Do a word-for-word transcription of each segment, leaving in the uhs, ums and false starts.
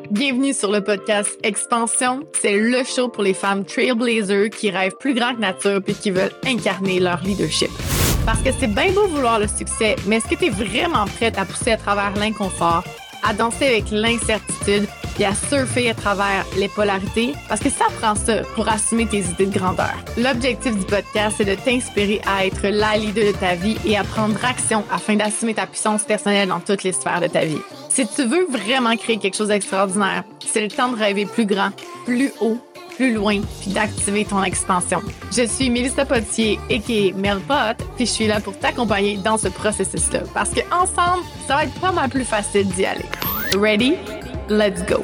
Bienvenue sur le podcast Expansion. C'est le show pour les femmes trailblazers qui rêvent plus grand que nature puis qui veulent incarner leur leadership. Parce que c'est bien beau vouloir le succès, mais est-ce que tu es vraiment prête à pousser à travers l'inconfort, à danser avec l'incertitude et à surfer à travers les polarités? Parce que ça prend ça pour assumer tes idées de grandeur. L'objectif du podcast, c'est de t'inspirer à être la leader de ta vie et à prendre action afin d'assumer ta puissance personnelle dans toutes les sphères de ta vie. Si tu veux vraiment créer quelque chose d'extraordinaire, c'est le temps de rêver plus grand, plus haut, plus loin, puis d'activer ton expansion. Je suis Mélissa Potier, aka Mel Pot, puis je suis là pour t'accompagner dans ce processus-là. Parce qu'ensemble, ça va être pas mal plus facile d'y aller. Ready? Let's go!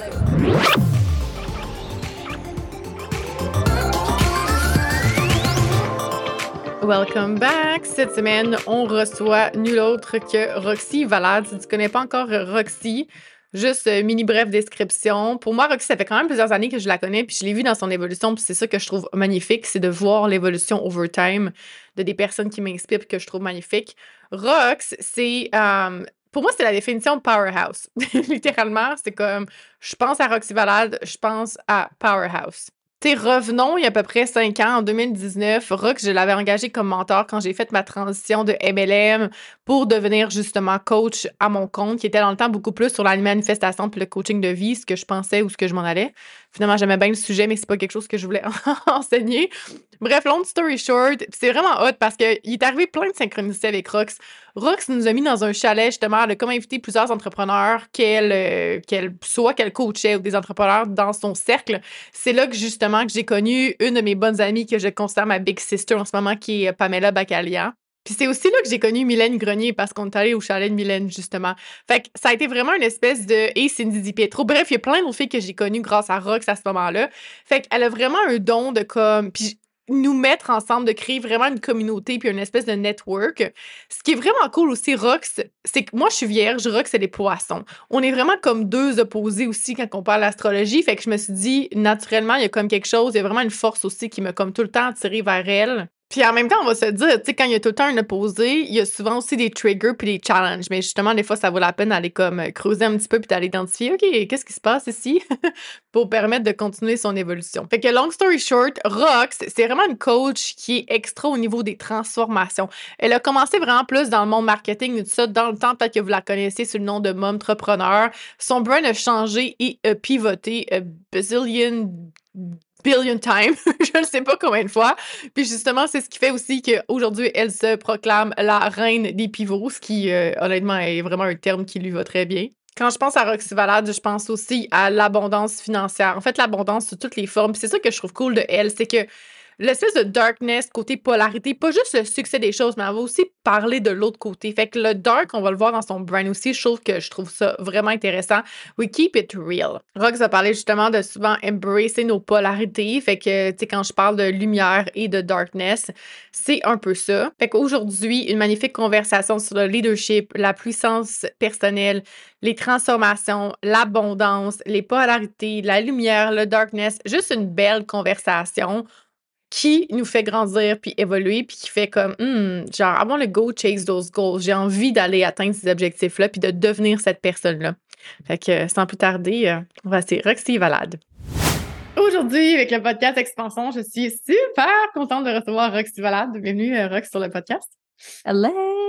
Welcome back! Cette semaine, on reçoit nul autre que Roxy Valade. Si tu ne connais pas encore Roxy, juste euh, mini bref description. Pour moi, Roxy, ça fait quand même plusieurs années que je la connais, puis je l'ai vue dans son évolution, puis c'est ça que je trouve magnifique, c'est de voir l'évolution over time de des personnes qui m'inspirent et que je trouve magnifique. Rox, c'est... Euh, pour moi, c'est la définition de powerhouse. Littéralement, c'est comme, je pense à Roxy Valade, je pense à powerhouse. T'sais, revenons, il y a à peu près cinq ans, en deux mille dix-neuf, Rox, je l'avais engagé comme mentor quand j'ai fait ma transition de M L M pour devenir justement coach à mon compte, qui était dans le temps beaucoup plus sur la manifestation puis le coaching de vie, ce que je pensais ou ce que je m'en allais. Finalement, j'aimais bien le sujet, mais c'est pas quelque chose que je voulais enseigner. Bref, long story short, c'est vraiment hot parce qu'il est arrivé plein de synchronicité avec Rox. Rox nous a mis dans un chalet, justement, elle a comme invité plusieurs entrepreneurs qu'elle, euh, qu'elle soit qu'elle coachait ou des entrepreneurs dans son cercle. C'est là que, justement, que j'ai connu une de mes bonnes amies que je considère ma big sister en ce moment, qui est Pamela Bacalia. Puis c'est aussi là que j'ai connu Mylène Grenier parce qu'on est allé au chalet de Mylène, justement. Fait que ça a été vraiment une espèce de « Hey, Cindy DiPietro ». Bref, il y a plein d'autres filles que j'ai connues grâce à Rox à ce moment-là. Fait qu'elle a vraiment un don de comme... Puis nous mettre ensemble, de créer vraiment une communauté puis une espèce de network. Ce qui est vraiment cool aussi, Rox, c'est que moi, je suis vierge, Rox, c'est les poissons. On est vraiment comme deux opposés aussi quand on parle d'astrologie. Fait que je me suis dit, naturellement, il y a comme quelque chose, il y a vraiment une force aussi qui m'a comme tout le temps attirée vers elle. Puis en même temps, on va se dire, tu sais, quand il y a tout le temps un opposé, il y a souvent aussi des triggers puis des challenges. Mais justement, des fois, ça vaut la peine d'aller comme creuser un petit peu puis d'aller identifier, OK, qu'est-ce qui se passe ici? Pour permettre de continuer son évolution. Fait que long story short, Rox, c'est vraiment une coach qui est extra au niveau des transformations. Elle a commencé vraiment plus dans le monde marketing et tout ça. Dans le temps, peut-être que vous la connaissez sous le nom de Momtrepreneur. Son brand a changé et a pivoté a bazillion billion time, je ne sais pas combien de fois. Puis justement, c'est ce qui fait aussi qu'aujourd'hui, elle se proclame la reine des pivots, ce qui, euh, honnêtement, est vraiment un terme qui lui va très bien. Quand je pense à Roxy Valade, je pense aussi à l'abondance financière. En fait, l'abondance sous toutes les formes. Puis c'est ça que je trouve cool de elle, c'est que l'espèce de darkness, côté polarité, pas juste le succès des choses, mais elle va aussi parler de l'autre côté. Fait que le dark, on va le voir dans son brand aussi. Je trouve que je trouve ça vraiment intéressant. We keep it real. Rox a parlé justement de souvent embrasser nos polarités. Fait que, tu sais, quand je parle de lumière et de darkness, c'est un peu ça. Fait qu'aujourd'hui, une magnifique conversation sur le leadership, la puissance personnelle, les transformations, l'abondance, les polarités, la lumière, le darkness. Juste une belle conversation qui nous fait grandir puis évoluer puis qui fait comme hmm, genre I want to go chase those goals, j'ai envie d'aller atteindre ces objectifs là puis de devenir cette personne là. Fait que sans plus tarder, euh, on va c'est Roxy Valade. Aujourd'hui avec le podcast Expansion, je suis super contente de recevoir Roxy Valade. Bienvenue euh, Rox sur le podcast. Hello.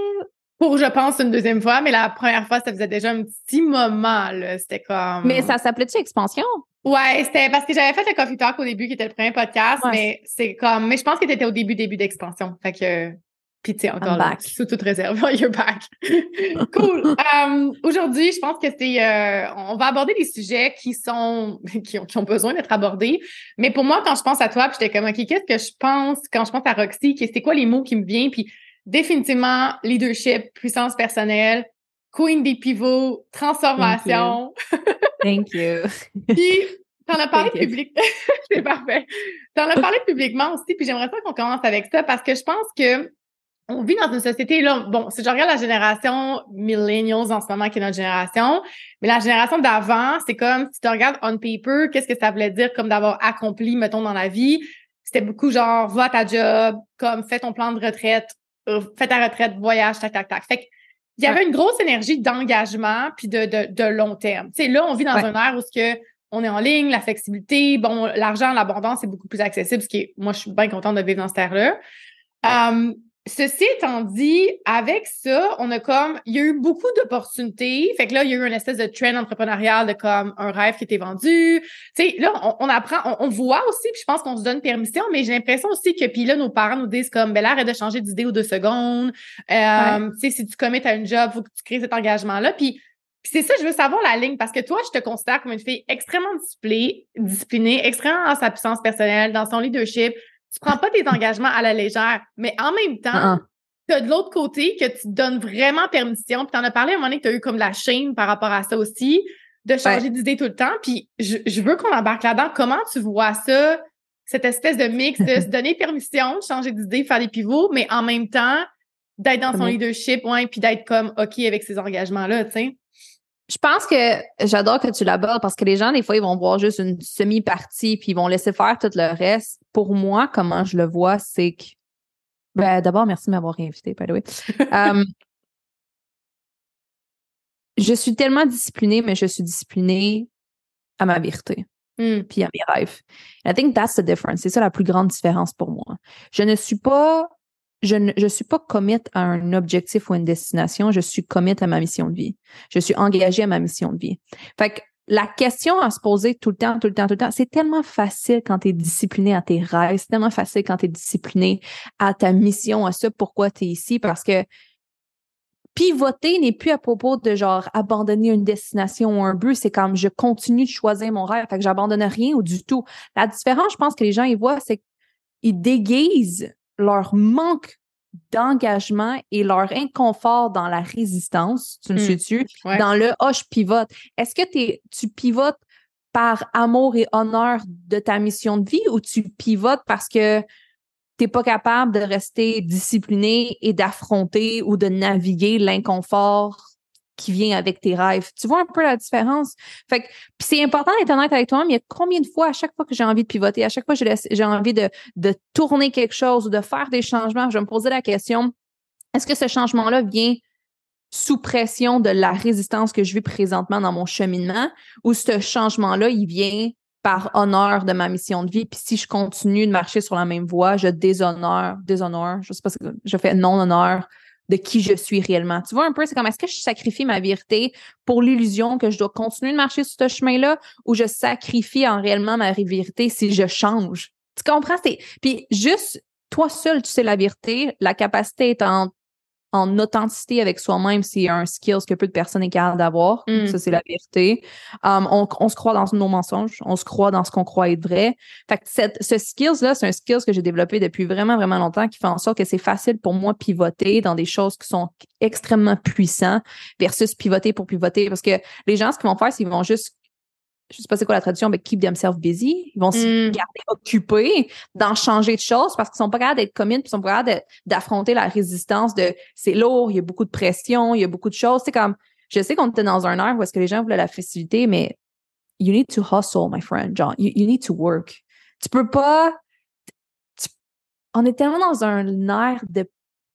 Pour je pense une deuxième fois, mais la première fois ça faisait déjà un petit moment là, c'était comme Mais ça s'appelait-tu Expansion? Ouais, c'était parce que j'avais fait le Coffee Talk au début, qui était le premier podcast, ouais. mais c'est comme, mais je pense que t'étais au début, début d'expansion. Fait que, pis tu sais, encore là, sous toute réserve, you're back. Cool. Um, aujourd'hui, je pense que c'est, euh, on va aborder des sujets qui sont, qui ont, qui ont besoin d'être abordés. Mais pour moi, quand je pense à toi, puis j'étais comme, OK, qu'est-ce que je pense quand je pense à Roxy? C'est quoi les mots qui me viennent? Puis définitivement, leadership, puissance personnelle, queen des pivots, transformation. Thank you. Puis, t'en as parlé public. C'est parfait. T'en as parlé publiquement aussi, puis j'aimerais ça qu'on commence avec ça parce que je pense que on vit dans une société, là, bon, si je regarde la génération millennials en ce moment, qui est notre génération, mais la génération d'avant, c'est comme, si tu regardes on paper, qu'est-ce que ça voulait dire comme d'avoir accompli, mettons, dans la vie? C'était beaucoup genre, va à ta job, comme, fais ton plan de retraite, euh, fais ta retraite, voyage, tac, tac, tac. Fait que il y avait ouais. une grosse énergie d'engagement puis de, de, de long terme. Tu sais, là, on vit dans ouais. un ère où ce que on est en ligne, la flexibilité, bon, l'argent, l'abondance est beaucoup plus accessible, ce qui est, moi, je suis bien contente de vivre dans cette ère-là. Ouais. Um, Ceci étant dit, avec ça, on a comme, il y a eu beaucoup d'opportunités. Fait que là, il y a eu une espèce de trend entrepreneurial de comme un rêve qui était vendu. Tu sais, là, on, on apprend, on, on voit aussi, puis je pense qu'on se donne permission, mais j'ai l'impression aussi que, puis là, nos parents nous disent comme, ben là, arrête de changer d'idée aux deux secondes. Euh, ouais. Tu sais, si tu commets à une job, faut que tu crées cet engagement-là. Puis, puis c'est ça, je veux savoir la ligne, parce que toi, je te considère comme une fille extrêmement disciplinée, disciplinée, extrêmement dans sa puissance personnelle, dans son leadership. Tu prends pas tes engagements à la légère, mais en même temps, uh-uh. t'as de l'autre côté que tu te donnes vraiment permission. Puis t'en as parlé à un moment donné que t'as eu comme la shame par rapport à ça aussi, de changer ouais. d'idée tout le temps. Puis je, je veux qu'on embarque là-dedans. Comment tu vois ça, cette espèce de mix de se donner permission, de changer d'idée, faire des pivots, mais en même temps, d'être dans son leadership, ouais, puis d'être comme OK avec ces engagements-là, tu sais? Je pense que j'adore que tu l'abordes parce que les gens, des fois, ils vont voir juste une semi-partie puis ils vont laisser faire tout le reste. Pour moi, comment je le vois, c'est que... Ben, d'abord, merci de m'avoir invité, by the way. um, je suis tellement disciplinée, mais je suis disciplinée à ma vérité mm. puis à mes rêves. And I think that's the difference. C'est ça la plus grande différence pour moi. Je ne suis pas... Je ne je suis pas commit à un objectif ou une destination, je suis commit à ma mission de vie. Je suis engagée à ma mission de vie. Fait que la question à se poser tout le temps, tout le temps, tout le temps, c'est tellement facile quand tu es discipliné à tes rêves, c'est tellement facile quand tu es discipliné à ta mission, à ça, pourquoi tu es ici, parce que pivoter n'est plus à propos de genre abandonner une destination ou un but, c'est comme je continue de choisir mon rêve, fait que j'abandonne rien ou du tout. La différence, je pense que les gens ils voient, c'est qu'ils déguisent leur manque d'engagement et leur inconfort dans la résistance, tu me mmh. suis-tu, ouais. dans le « ah, oh, je pivote ». Est-ce que t'es, tu pivotes par amour et honneur de ta mission de vie ou tu pivotes parce que t'es pas capable de rester discipliné et d'affronter ou de naviguer l'inconfort qui vient avec tes rêves? Tu vois un peu la différence? Fait que, puis c'est important d'être honnête avec toi-même. Il y a combien de fois, à chaque fois que j'ai envie de pivoter, à chaque fois que j'ai, j'ai envie de, de tourner quelque chose ou de faire des changements, je vais me poser la question, est-ce que ce changement-là vient sous pression de la résistance que je vis présentement dans mon cheminement ou ce changement-là, il vient par honneur de ma mission de vie? Puis si je continue de marcher sur la même voie, je déshonore, déshonore, je sais pas, je fais non-honneur de qui je suis réellement. Tu vois un peu, c'est comme, est-ce que je sacrifie ma vérité pour l'illusion que je dois continuer de marcher sur ce chemin-là ou je sacrifie en réellement ma vérité si je change? Tu comprends? C'est... Puis juste, toi seul, tu sais la vérité, la capacité est en, en authenticité avec soi-même, c'est un skill que peu de personnes sont capables d'avoir. Mm. Ça, c'est la vérité. Um, on, on se croit dans nos mensonges, on se croit dans ce qu'on croit être vrai. Fait que cette, ce skills-là, c'est un skills que j'ai développé depuis vraiment, vraiment longtemps qui fait en sorte que c'est facile pour moi pivoter dans des choses qui sont extrêmement puissantes versus pivoter pour pivoter. Parce que les gens, ce qu'ils vont faire, c'est qu'ils vont juste, je sais pas c'est quoi la traduction, mais keep themselves busy. Ils vont mm. se garder occupés d'en changer de choses parce qu'ils sont pas capables d'être commit, puis ils sont pas capables de, d'affronter la résistance de c'est lourd, il y a beaucoup de pression, il y a beaucoup de choses. C'est comme, je sais qu'on était dans un air où est-ce que les gens voulaient la facilité, mais you need to hustle, my friend, John. You, you need to work. Tu peux pas, tu, on est tellement dans un air de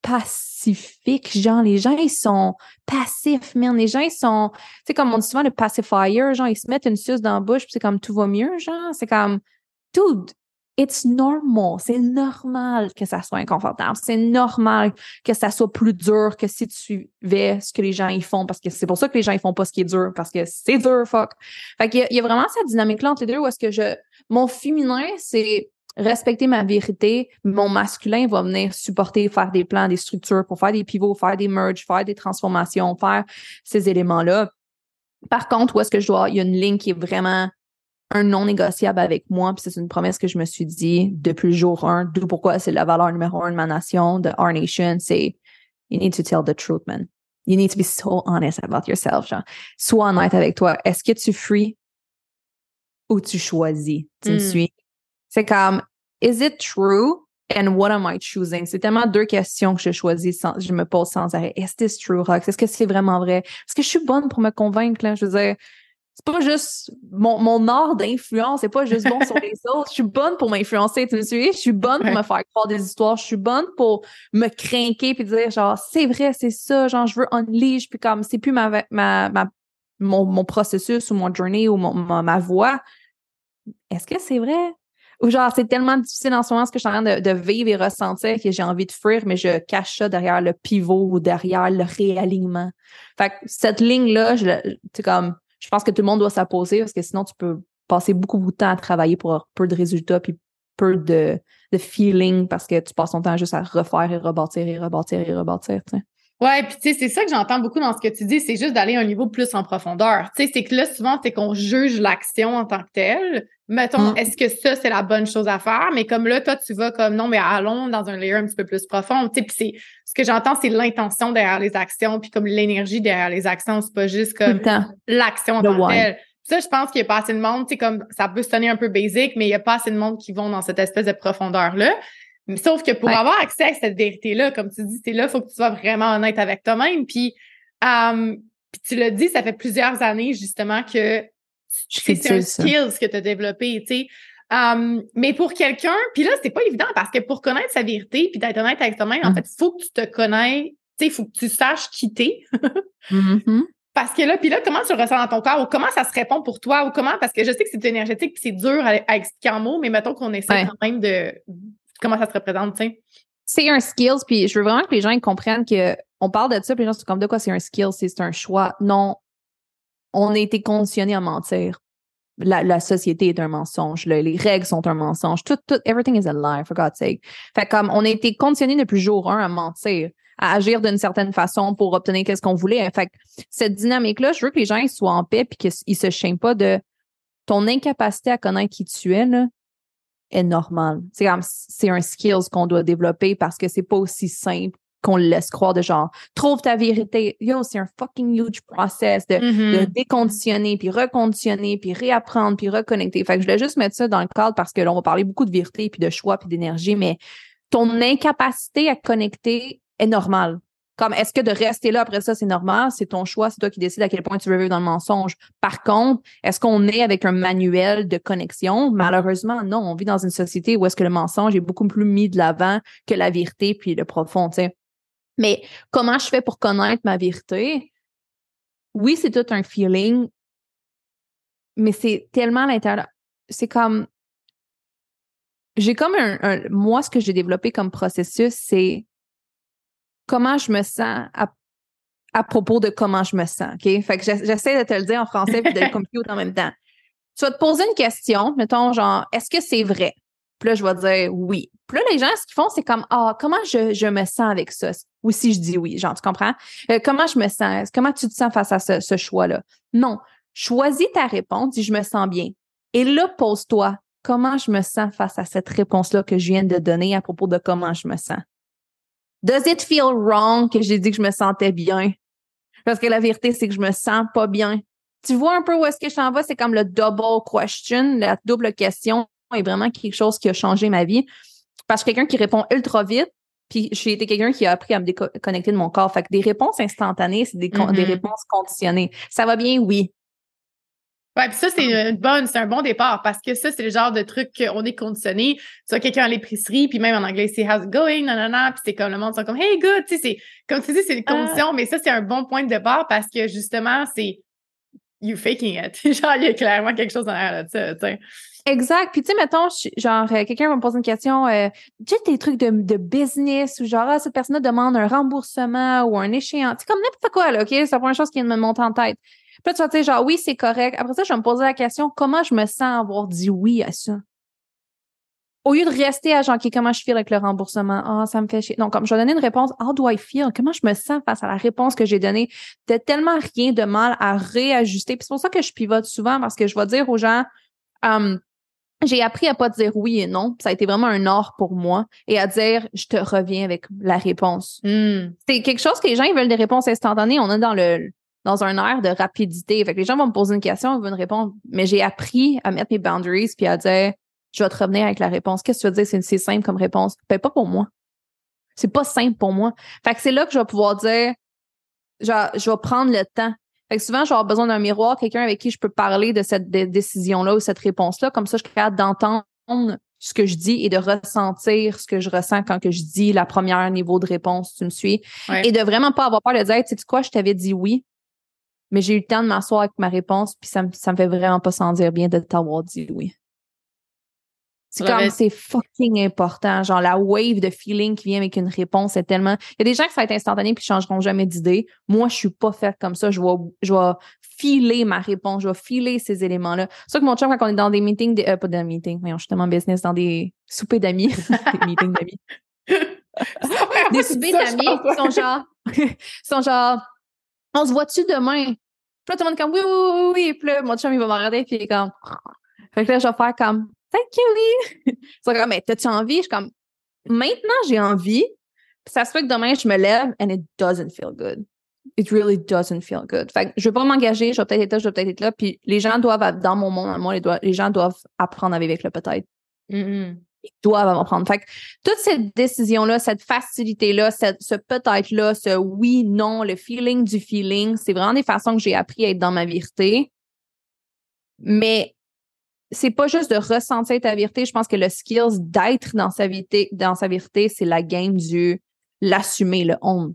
pacifique, genre, les gens, ils sont passifs, man. Les gens, ils sont, tu sais, comme on dit souvent, le pacifier, genre, ils se mettent une suce dans la bouche, puis c'est comme, tout va mieux, genre. C'est comme, dude, it's normal. C'est normal que ça soit inconfortable. C'est normal que ça soit plus dur que si tu suivais ce que les gens, ils font, parce que c'est pour ça que les gens, ils font pas ce qui est dur, parce que c'est dur, fuck. Fait qu'il y a, il y a vraiment cette dynamique-là entre les deux où est-ce que je, mon féminin, c'est respecter ma vérité, mon masculin va venir supporter, faire des plans, des structures pour faire des pivots, faire des merges, faire des transformations, faire ces éléments-là. Par contre, où est-ce que je dois, il y a une ligne qui est vraiment un non négociable avec moi, puis c'est une promesse que je me suis dit depuis le jour un, d'où pourquoi c'est la valeur numéro un de ma nation, de our nation, c'est you need to tell the truth, man. You need to be so honest about yourself, genre. Sois honnête avec toi. Est-ce que tu fuis ou tu choisis? Tu mm. me suis? C'est comme, is it true? And what am I choosing? C'est tellement deux questions que je choisis, sans, je me pose sans arrêt. Is this true, Rox? Est-ce que c'est vraiment vrai? Est-ce que je suis bonne pour me convaincre, là? Je veux dire, c'est pas juste mon, mon art d'influence, c'est pas juste bon sur les autres. Je suis bonne pour m'influencer, tu me suis? Je suis bonne pour ouais. me faire croire des histoires. Je suis bonne pour me craquer puis dire genre c'est vrai, c'est ça, genre je veux unleash puis comme c'est plus ma ma ma mon mon processus ou mon journey ou mon, ma, ma voix. Est-ce que c'est vrai? Ou genre c'est tellement difficile en ce moment ce que je suis en train de, de vivre et ressentir que j'ai envie de fuir, mais je cache ça derrière le pivot ou derrière le réalignement. Fait que cette ligne-là, je c'est comme je pense que tout le monde doit s'apposer parce que sinon, tu peux passer beaucoup, beaucoup de temps à travailler pour avoir peu de résultats puis peu de, de feeling parce que tu passes ton temps juste à refaire et rebâtir et rebâtir et rebâtir, tu sais. Ouais, puis tu sais, c'est ça que j'entends beaucoup dans ce que tu dis, c'est juste d'aller à un niveau plus en profondeur. Tu sais, c'est que là, souvent, c'est qu'on juge l'action en tant que telle. Mettons, mm. est-ce que ça, c'est la bonne chose à faire? Mais comme là, toi, tu vas comme, non, mais allons dans un layer un petit peu plus profond. Tu sais, puis c'est, ce que j'entends, c'est l'intention derrière les actions, puis comme l'énergie derrière les actions. C'est pas juste comme l'action en tant que telle. Ça, je pense qu'il y a pas assez de monde, tu sais, comme, ça peut sonner un peu basic, mais il y a pas assez de monde qui vont dans cette espèce de profondeur-là. Sauf que pour ouais. avoir accès à cette vérité-là, comme tu dis, c'est là, il faut que tu sois vraiment honnête avec toi-même. Puis, um, puis tu l'as dit, ça fait plusieurs années, justement, que c'est, c'est un skill que tu as développé, tu sais. Um, mais pour quelqu'un, puis là, c'est pas évident parce que pour connaître sa vérité puis d'être honnête avec toi-même, mm. en fait, il faut que tu te connaisses, tu sais, il faut que tu saches quitter. mm-hmm. Parce que là, puis là, comment tu le ressens dans ton corps ou comment ça se répond pour toi ou comment, parce que je sais que c'est énergétique puis c'est dur à, à expliquer en mots, mais mettons qu'on essaie ouais. quand même de... Comment ça se représente, tu sais? C'est un skills, puis je veux vraiment que les gens ils comprennent que on parle de ça, puis les gens sont comme de quoi c'est un skill, c'est, c'est un choix. Non, on a été conditionnés à mentir. La, la société est un mensonge, le, les règles sont un mensonge, tout, tout, everything is a lie, for God's sake. Fait comme on a été conditionnés depuis jour un à mentir, à agir d'une certaine façon pour obtenir qu'est-ce qu'on voulait. Fait que cette dynamique-là, je veux que les gens ils soient en paix puis qu'ils se shament pas de ton incapacité à connaître qui tu es, là. Est normal. C'est comme, c'est un skills qu'on doit développer parce que c'est pas aussi simple qu'on le laisse croire de genre, trouve ta vérité. Yo, c'est un fucking huge process de, mm-hmm. de déconditionner, puis reconditionner, puis réapprendre, puis reconnecter. Fait que je voulais juste mettre ça dans le cadre parce que là, on va parler beaucoup de vérité, puis de choix, puis d'énergie, mais ton incapacité à connecter est normale. Comme, est-ce que de rester là après ça, c'est normal? C'est ton choix, c'est toi qui décides à quel point tu veux vivre dans le mensonge. Par contre, est-ce qu'on est avec un manuel de connexion? Malheureusement, non. On vit dans une société où est-ce que le mensonge est beaucoup plus mis de l'avant que la vérité puis le profond, tu sais. Mais comment je fais pour connaître ma vérité? Oui, c'est tout un feeling, mais c'est tellement à l'intérieur. C'est comme... J'ai comme un... un moi, ce que j'ai développé comme processus, c'est comment je me sens à, à propos de comment je me sens, OK? Fait que j'essaie de te le dire en français puis de le computer en même temps. Tu vas te poser une question, mettons genre, est-ce que c'est vrai? Puis là, je vais dire oui. Puis là, les gens, ce qu'ils font, c'est comme, ah, comment je, je me sens avec ça? Ou si je dis oui, genre, tu comprends? Euh, comment je me sens? Comment tu te sens face à ce, ce choix-là? Non. Choisis ta réponse, dis je me sens bien. Et là, pose-toi, comment je me sens face à cette réponse-là que je viens de donner à propos de comment je me sens? Does it feel wrong que j'ai dit que je me sentais bien? Parce que la vérité, c'est que je me sens pas bien. Tu vois un peu où est-ce que je t'en vais? C'est comme le double question, la double question est vraiment quelque chose qui a changé ma vie. Parce que quelqu'un qui répond ultra vite, puis j'ai été quelqu'un qui a appris à me déconnecter de mon corps. Fait que des réponses instantanées, c'est des, con- mm-hmm. des réponses conditionnées. Ça va bien? Oui. Ouais, puis ça, c'est une bonne, c'est un bon départ parce que ça, c'est le genre de truc qu'on est conditionné. Tu vois quelqu'un à l'épicerie, puis même en anglais, c'est how's it going, nanana, puis c'est comme le monde sont comme hey good, tu sais, c'est comme tu dis, c'est une condition, uh... mais ça, c'est un bon point de départ parce que justement, c'est you faking it. Genre, il y a clairement quelque chose derrière ça, tu sais. Exact. Puis tu sais, mettons, genre, euh, quelqu'un va me poser une question, euh, tu sais, des trucs de, de business ou genre, ah, cette personne demande un remboursement ou un échéant. Tu sais, comme n'importe quoi, là, OK? C'est la première chose qui vient de me monter en tête. Puis là, tu vas te dire, genre, oui, c'est correct. Après ça, je vais me poser la question, comment je me sens avoir dit oui à ça? Au lieu de rester à genre, OK, comment je feel avec le remboursement? Ah, oh, ça me fait chier. Donc, comme je vais donner une réponse, how do I feel? Comment je me sens face à la réponse que j'ai donnée? T'as tellement rien de mal à réajuster. Puis c'est pour ça que je pivote souvent parce que je vais dire aux gens, um, j'ai appris à pas dire oui et non. Ça a été vraiment un art pour moi. Et à dire, je te reviens avec la réponse. Mm. C'est quelque chose que les gens, ils veulent des réponses instantanées. On est dans le, dans un air de rapidité. Fait que les gens vont me poser une question, ils veulent une réponse. Mais j'ai appris à mettre mes boundaries puis à dire, je vais te revenir avec la réponse. Qu'est-ce que tu veux dire? C'est, c'est simple comme réponse. Ben, pas pour moi. C'est pas simple pour moi. Fait que c'est là que je vais pouvoir dire, genre, je vais prendre le temps. Fait que souvent, je vais avoir besoin d'un miroir, quelqu'un avec qui je peux parler de cette de- décision-là ou cette réponse-là. Comme ça, je suis capable d'entendre ce que je dis et de ressentir ce que je ressens quand que je dis la première niveau de réponse. Tu me suis? Ouais. Et de vraiment pas avoir peur de dire, tu sais quoi, je t'avais dit oui, mais j'ai eu le temps de m'asseoir avec ma réponse, puis ça me, ça me fait vraiment pas sentir bien de t'avoir dit oui. C'est comme, avait... c'est fucking important. Genre, la wave de feeling qui vient avec une réponse est tellement... Il y a des gens qui ça va être instantané puis qui changeront jamais d'idée. Moi, je suis pas faite comme ça. Je vais, je vais filer ma réponse. Je vais filer ces éléments-là. C'est ça que mon chum, quand on est dans des meetings, des, euh, pas des meetings, mais je suis tellement business, dans des soupers d'amis, des meetings d'amis. Des soupers d'amis qui sont genre, sont genre, on se voit-tu demain? Puis là, tout le monde est comme, oui, oui, oui, oui. Puis là, mon chum, il va me regarder puis il est comme... Fait que là, je vais faire comme... Thank you, Lee! C'est comme, mais t'as-tu envie? Je suis comme, maintenant, j'ai envie. Puis ça se fait que demain, je me lève and it doesn't feel good. It really doesn't feel good. Fait que je vais pas m'engager, je vais peut-être être là, je vais peut-être être là. Puis les gens doivent, dans mon monde, moi, les, doivent, les gens doivent apprendre à vivre avec le peut-être. Mm-hmm. Ils doivent apprendre. Fait que toute cette décision-là, cette facilité-là, cette, ce peut-être-là, ce oui, non, le feeling du feeling, c'est vraiment des façons que j'ai appris à être dans ma vérité. Mais c'est pas juste de ressentir ta vérité. Je pense que le skills d'être dans sa vérité, dans sa vérité, c'est la game du l'assumer, le own.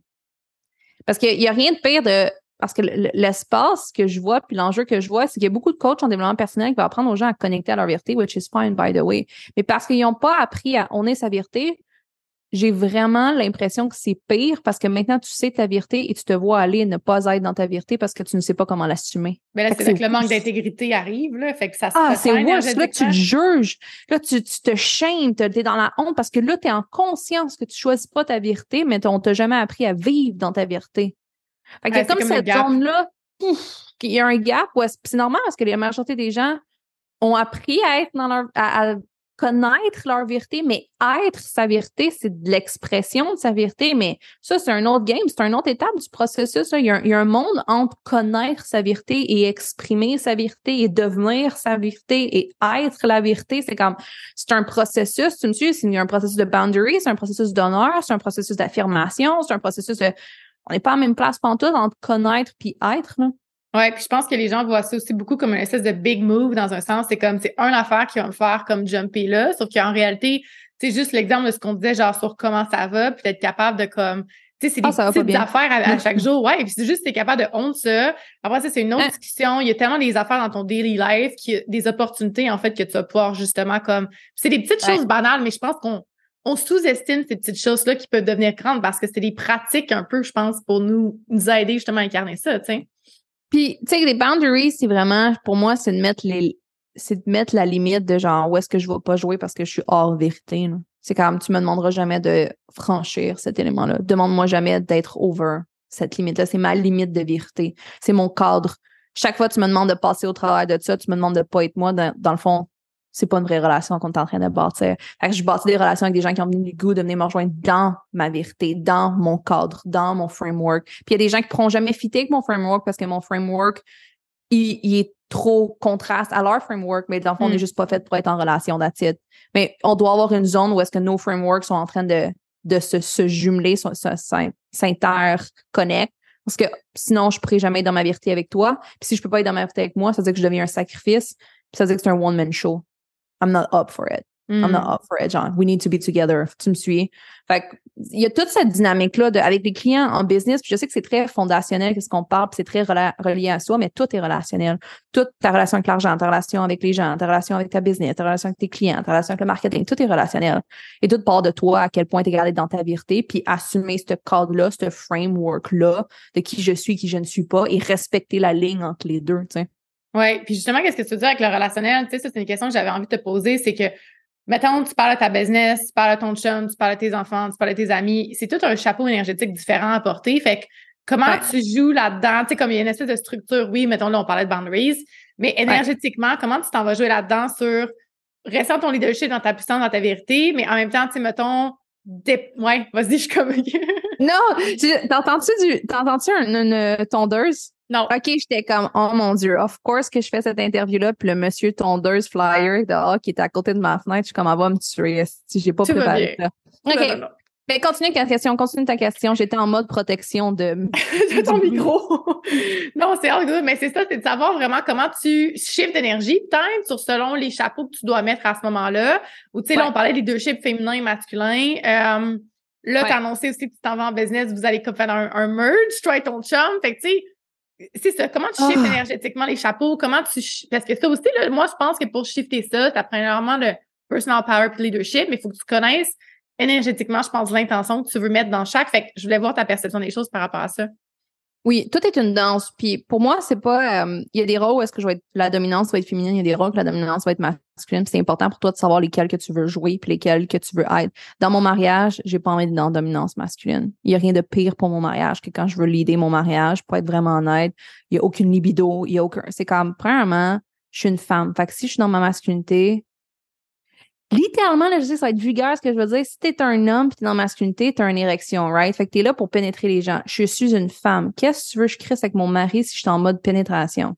Parce qu'il y a rien de pire de, parce que l'espace que je vois puis l'enjeu que je vois, c'est qu'il y a beaucoup de coachs en développement personnel qui vont apprendre aux gens à connecter à leur vérité, which is fine, by the way. Mais parce qu'ils n'ont pas appris à owner sa vérité, j'ai vraiment l'impression que c'est pire parce que maintenant, tu sais ta vérité et tu te vois aller et ne pas être dans ta vérité parce que tu ne sais pas comment l'assumer. Mais là, c'est là que le manque d'intégrité arrive, là. Fait que ça se Ah, c'est worse. Là, tu te juges. Là, tu, tu te shames. T'es dans la honte parce que là, t'es en conscience que tu choisis pas ta vérité, mais on t'a jamais appris à vivre dans ta vérité. Fait qu'il y a comme, comme cette zone-là, il y a un gap. Ouais, c'est normal parce que la majorité des gens ont appris à être dans leur, à, à connaître leur vérité, mais être sa vérité, c'est de l'expression de sa vérité, mais ça, c'est un autre game, c'est une autre étape du processus. Là. Il y a un, il y a un monde entre connaître sa vérité et exprimer sa vérité et devenir sa vérité et être la vérité. C'est comme, c'est un processus, tu me suis, il y a un processus de boundary, c'est un processus d'honneur, c'est un processus d'affirmation, c'est un processus de, on n'est pas à la même place pantoute entre connaître puis être, là. Ouais, puis je pense que les gens voient ça aussi beaucoup comme une espèce de big move dans un sens. C'est comme, c'est une affaire qui va me faire comme jumper là. Sauf qu'en réalité, c'est juste l'exemple de ce qu'on disait, genre sur comment ça va, puis d'être capable de comme, tu sais, c'est des ah, petites affaires à, à chaque jour. Ouais, puis c'est juste, t'es capable de honte ça. Après ça, c'est une autre hein? discussion. Il y a tellement des affaires dans ton daily life, qui, des opportunités, en fait, que tu vas pouvoir justement comme, c'est des petites ouais. choses banales, mais je pense qu'on, on sous-estime ces petites choses-là qui peuvent devenir grandes parce que c'est des pratiques un peu, je pense, pour nous, nous aider justement à incarner ça, tu sais. Puis, tu sais, les boundaries, c'est vraiment, pour moi, c'est de mettre les, c'est de mettre la limite de genre, où est-ce que je vais pas jouer parce que je suis hors vérité, là. C'est comme, tu me demanderas jamais de franchir cet élément-là. Demande-moi jamais d'être over cette limite-là. C'est ma limite de vérité. C'est mon cadre. Chaque fois que tu me demandes de passer au travers de ça, tu me demandes de pas être moi, dans, dans le fond, c'est pas une vraie relation qu'on est en train de bâtir. Fait que je bâtis des relations avec des gens qui ont venu le goût de venir me rejoindre dans ma vérité, dans mon cadre, dans mon framework. Puis il y a des gens qui pourront jamais fitter avec mon framework parce que mon framework, il, il est trop contraste à leur framework, mais dans le fond, mm. on n'est juste pas fait pour être en relation d'attitude. Mais on doit avoir une zone où est-ce que nos frameworks sont en train de, de se, se jumeler, s'interconnectent. Parce que sinon, je ne pourrais jamais être dans ma vérité avec toi. Puis si je peux pas être dans ma vérité avec moi, ça veut dire que je deviens un sacrifice. Puis ça veut dire que c'est un one-man show. I'm not up for it. Mm. I'm not up for it, John. We need to be together. Tu me suis? Fait que, il y a toute cette dynamique-là de, avec les clients en business. Puis je sais que c'est très fondationnel, qu'est-ce qu'on parle, puis c'est très rela- relié à soi, mais tout est relationnel. Toute ta relation avec l'argent, ta relation avec les gens, ta relation avec ta business, ta relation avec tes clients, ta relation avec le marketing, tout est relationnel. Et tout part de toi, à quel point tu es gardé dans ta vérité, puis assumer ce cadre-là, ce framework-là de qui je suis, qui je ne suis pas, et respecter la ligne entre les deux, tu sais. Oui, puis justement, qu'est-ce que tu veux dire avec le relationnel? Tu sais, ça, c'est une question que j'avais envie de te poser, c'est que, mettons, tu parles de ta business, tu parles de ton chum, tu parles de tes enfants, tu parles de tes amis, c'est tout un chapeau énergétique différent à porter. Fait que, comment ouais. tu joues là-dedans? Tu sais, comme il y a une espèce de structure, oui, mettons, là, on parlait de boundaries, mais énergétiquement, ouais. comment tu t'en vas jouer là-dedans sur restant ton leadership dans ta puissance, dans ta vérité, mais en même temps, tu sais, mettons, des... ouais, vas-y, je suis comme... non, t'entends-tu du, t'entends-tu une, une tondeuse? Non. OK, j'étais comme, oh mon Dieu, of course que je fais cette interview-là, puis le monsieur tondeuse flyer dehors qui était à côté de ma fenêtre, je suis comme, elle va me tuer, si j'ai pas Tout préparé ça. OK. Non, non, non. Mais continue ta question, continue ta question. J'étais en mode protection de, de ton micro. Non, c'est all good, mais c'est ça, c'est de savoir vraiment comment tu shifts d'énergie, peut-être sur selon les chapeaux que tu dois mettre à ce moment-là. Ou tu sais, ouais. Là, on parlait des leadership féminin et masculin. Euh, là, ouais. T'as annoncé aussi que tu t'en vas en business, vous allez faire un, un merge, toi et ton chum. Fait que tu sais, c'est ça, comment tu shifts oh. énergétiquement les chapeaux, comment tu... Parce que ça aussi, là, moi, je pense que pour shifter ça, t'as premièrement le personal power et leadership, mais il faut que tu connaisses énergétiquement, je pense, l'intention que tu veux mettre dans chaque. Fait que je voulais voir ta perception des choses par rapport à ça. Oui, tout est une danse. Puis pour moi, c'est pas... Il euh, y a des rôles où est-ce que je vais être... La dominance va être féminine, il y a des rôles où la dominance va être masculine. Puis c'est important pour toi de savoir lesquels que tu veux jouer puis lesquels que tu veux être. Dans mon mariage, j'ai pas envie d'être dans la dominance masculine. Il y a rien de pire pour mon mariage que quand je veux leader mon mariage, pour être vraiment honnête. Il y a aucune libido, il y a aucun... C'est comme, premièrement, je suis une femme. Fait que si je suis dans ma masculinité... Littéralement, là, je sais que ça va être vulgaire ce que je veux dire. Si t'es un homme pis t'es dans la masculinité, t'as une érection, right? Fait que t'es là pour pénétrer les gens. Je suis une femme. Qu'est-ce que tu veux que je crisse avec mon mari si je suis en mode pénétration?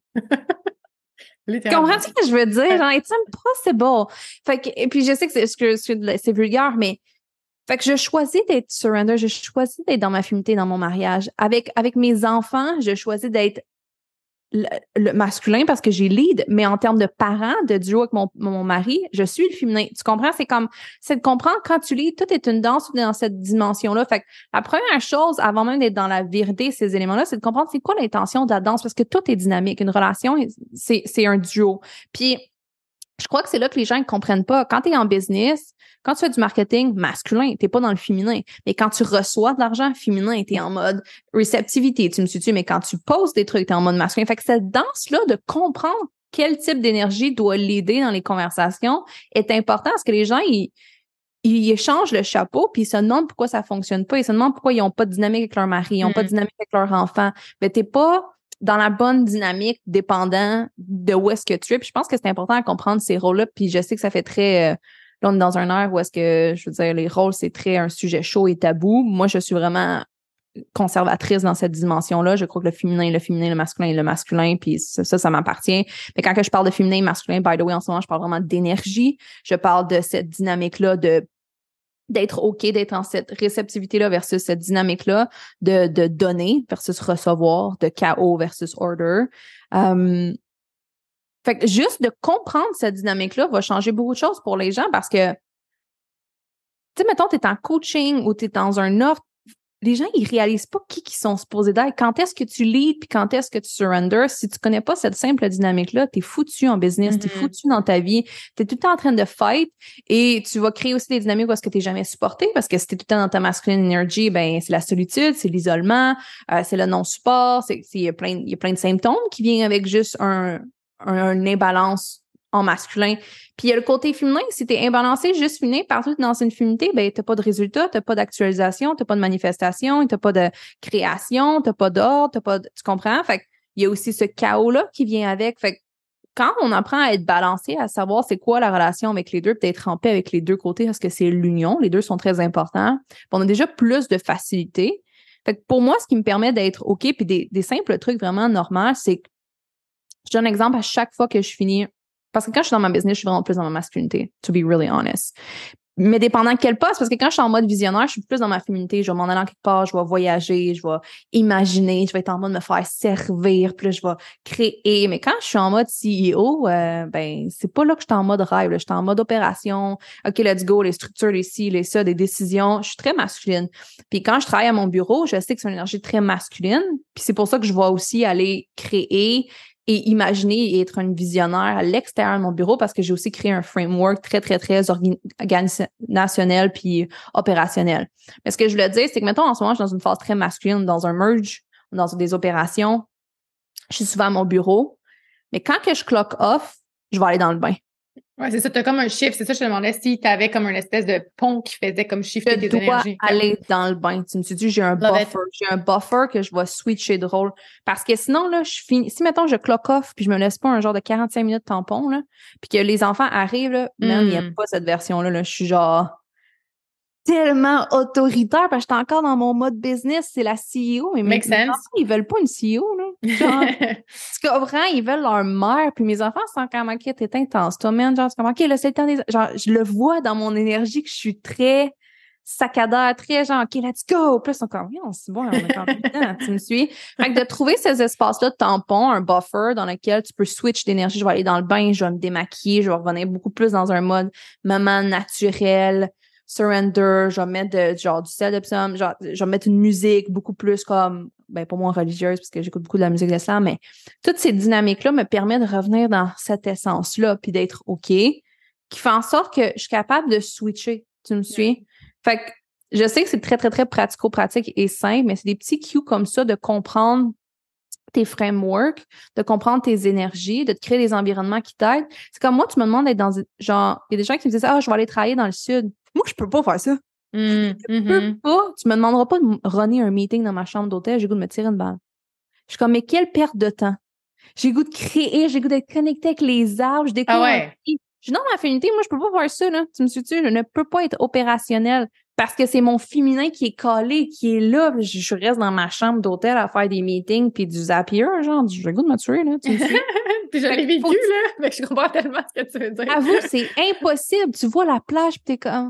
Tu comprends ce que je veux dire? Genre, it's impossible. Fait que, et puis je sais que c'est, c'est, c'est vulgaire, mais fait que je choisis d'être surrender, je choisis d'être dans ma féminité, dans mon mariage. Avec, avec mes enfants, je choisis d'être Le, le masculin parce que j'ai lead, mais en termes de parents, de duo avec mon, mon mari, je suis le féminin. Tu comprends? C'est comme, c'est de comprendre quand tu lead, tout est une danse dans cette dimension-là. Fait que la première chose, avant même d'être dans la vérité, ces éléments-là, c'est de comprendre c'est quoi l'intention de la danse parce que tout est dynamique. Une relation, c'est, c'est un duo. Puis, je crois que c'est là que les gens ne comprennent pas. Quand tu es en business, quand tu fais du marketing masculin, t'es pas dans le féminin. Mais quand tu reçois de l'argent féminin, t'es en mode réceptivité, tu me suis-tu, mais quand tu poses des trucs, t'es en mode masculin. Fait que cette danse-là de comprendre quel type d'énergie doit l'aider dans les conversations est important parce que les gens, ils, ils échangent le chapeau puis ils se demandent pourquoi ça fonctionne pas. Ils se demandent pourquoi ils ont pas de dynamique avec leur mari, ils ont mm. pas de dynamique avec leur enfant. Mais t'es pas dans la bonne dynamique, dépendant de où est-ce que tu es. Puis je pense que c'est important de comprendre ces rôles-là. Puis je sais que ça fait très... Euh, là, on est dans un air où est-ce que, je veux dire, les rôles, c'est très un sujet chaud et tabou. Moi, je suis vraiment conservatrice dans cette dimension-là. Je crois que le féminin, le féminin, le masculin et le masculin, puis ça, ça, ça m'appartient. Mais quand que je parle de féminin et masculin, by the way, en ce moment, je parle vraiment d'énergie. Je parle de cette dynamique-là de d'être OK, d'être en cette réceptivité-là versus cette dynamique-là, de, de donner versus recevoir, de chaos versus order. Um, fait que juste de comprendre cette dynamique-là va changer beaucoup de choses pour les gens parce que, tu sais, mettons, t'es en coaching ou t'es dans un offre, les gens, ils réalisent pas qui qui sont supposés d'être. Quand est-ce que tu leads puis quand est-ce que tu surrender? Si tu connais pas cette simple dynamique-là, t'es foutu en business, mm-hmm. t'es foutu dans ta vie, t'es tout le temps en train de fight et tu vas créer aussi des dynamiques où est-ce que t'es jamais supporté parce que si t'es tout le temps dans ta masculine energy, ben, c'est la solitude, c'est l'isolement, euh, c'est le non-support, c'est, c'est, il y a plein, il y a plein de symptômes qui viennent avec juste un, un, un imbalance en masculin. Puis il y a le côté féminin, si t'es imbalancé, juste féminin, partout dans une féminité, ben t'as pas de résultat, t'as pas d'actualisation, t'as pas de manifestation, t'as pas de création, t'as pas d'ordre, t'as pas de... Tu comprends? Fait qu'il y a aussi ce chaos-là qui vient avec. Fait que quand on apprend à être balancé, à savoir c'est quoi la relation avec les deux, puis d'être en paix avec les deux côtés, parce que c'est l'union, les deux sont très importants, on a déjà plus de facilité. Fait que pour moi, ce qui me permet d'être OK, puis des, des simples trucs vraiment normaux, c'est que je donne un exemple à chaque fois que je finis. Parce que quand je suis dans ma business, je suis vraiment plus dans ma masculinité, to be really honest. Mais dépendant de quel poste, parce que quand je suis en mode visionnaire, je suis plus dans ma féminité. Je vais m'en aller en quelque part, je vais voyager, je vais imaginer, je vais être en mode me faire servir, puis là, je vais créer. Mais quand je suis en mode C E O, euh, ben, c'est pas là que je suis en mode rêve. Là. Je suis en mode opération. OK, let's go, les structures, les ci, les ça, des décisions. Je suis très masculine. Puis quand je travaille à mon bureau, je sais que c'est une énergie très masculine. Puis c'est pour ça que je vais aussi aller créer et imaginer et être une visionnaire à l'extérieur de mon bureau parce que j'ai aussi créé un framework très, très, très organisationnel puis opérationnel. Mais ce que je voulais dire, c'est que, mettons, en ce moment, je suis dans une phase très masculine, dans un merge, dans des opérations. Je suis souvent à mon bureau. Mais quand que je clock off, je vais aller dans le bain. Ouais, c'est ça. T'as comme un shift. C'est ça, je te demandais si t'avais comme une espèce de pont qui faisait comme shifter tes énergies. Je dois aller dans le bain. Tu me suis dit, j'ai un Love buffer. It. J'ai un buffer que je vais switcher de rôle. Parce que sinon, là, je finis. Si, mettons, je clock off puis je me laisse pas un genre de quarante-cinq minutes tampon, là, puis que les enfants arrivent, là, mm. man, il n'y a pas cette version-là, là. Je suis genre tellement autoritaire parce que j'étais encore dans mon mode business. C'est la C E O. Mais mes, mes enfants, ils veulent pas une C E O, là. Genre, tu comprends? Ils veulent leur mère. Puis mes enfants sont quand même, OK, t'es intense. Toi, man, genre, tu comprends? OK, là, c'est le temps des... Genre, je le vois dans mon énergie que je suis très saccadeur, très genre, OK, let's go. Plus encore, oui, on se bon, on a encore plus de temps. Tu me suis? Fait que de trouver ces espaces-là de tampon, un buffer dans lequel tu peux switch d'énergie. Je vais aller dans le bain, je vais me démaquiller, je vais revenir beaucoup plus dans un mode moment naturel, surrender, je vais mettre de, genre du sel de psaume, genre, je vais mettre une musique beaucoup plus comme, ben, pour moi, religieuse, parce que j'écoute beaucoup de la musique d'islam, mais toutes ces dynamiques-là me permettent de revenir dans cette essence-là, puis d'être OK, qui fait en sorte que je suis capable de switcher. Tu me suis? Fait que je sais que c'est très, très, très pratico-pratique et simple, mais c'est des petits cues comme ça de comprendre tes frameworks, de comprendre tes énergies, de te créer des environnements qui t'aident. C'est comme moi, tu me demandes d'être dans, genre, il y a des gens qui me disent, ah, je vais aller travailler dans le sud. Moi, je peux pas faire ça. Mmh, je mm-hmm. peux pas. Tu me demanderas pas de runner un meeting dans ma chambre d'hôtel, j'ai goût de me tirer une balle. Je suis comme, mais quelle perte de temps. J'ai goût de créer, j'ai goût d'être connecté avec les arbres, je découvre. Ah ouais. Je dis non, ma féminité, moi, je peux pas faire ça, là. Tu me suis-tu? Je ne peux pas être opérationnelle parce que c'est mon féminin qui est collé, qui est là. Je, je reste dans ma chambre d'hôtel à faire des meetings puis du Zapier, genre, j'ai le goût de me tuer, là. Tu me suis? Puis je l'ai vécu, faut... là. Mais je comprends tellement ce que tu veux dire. Avoue, c'est impossible. Tu vois la plage pis t'es comme...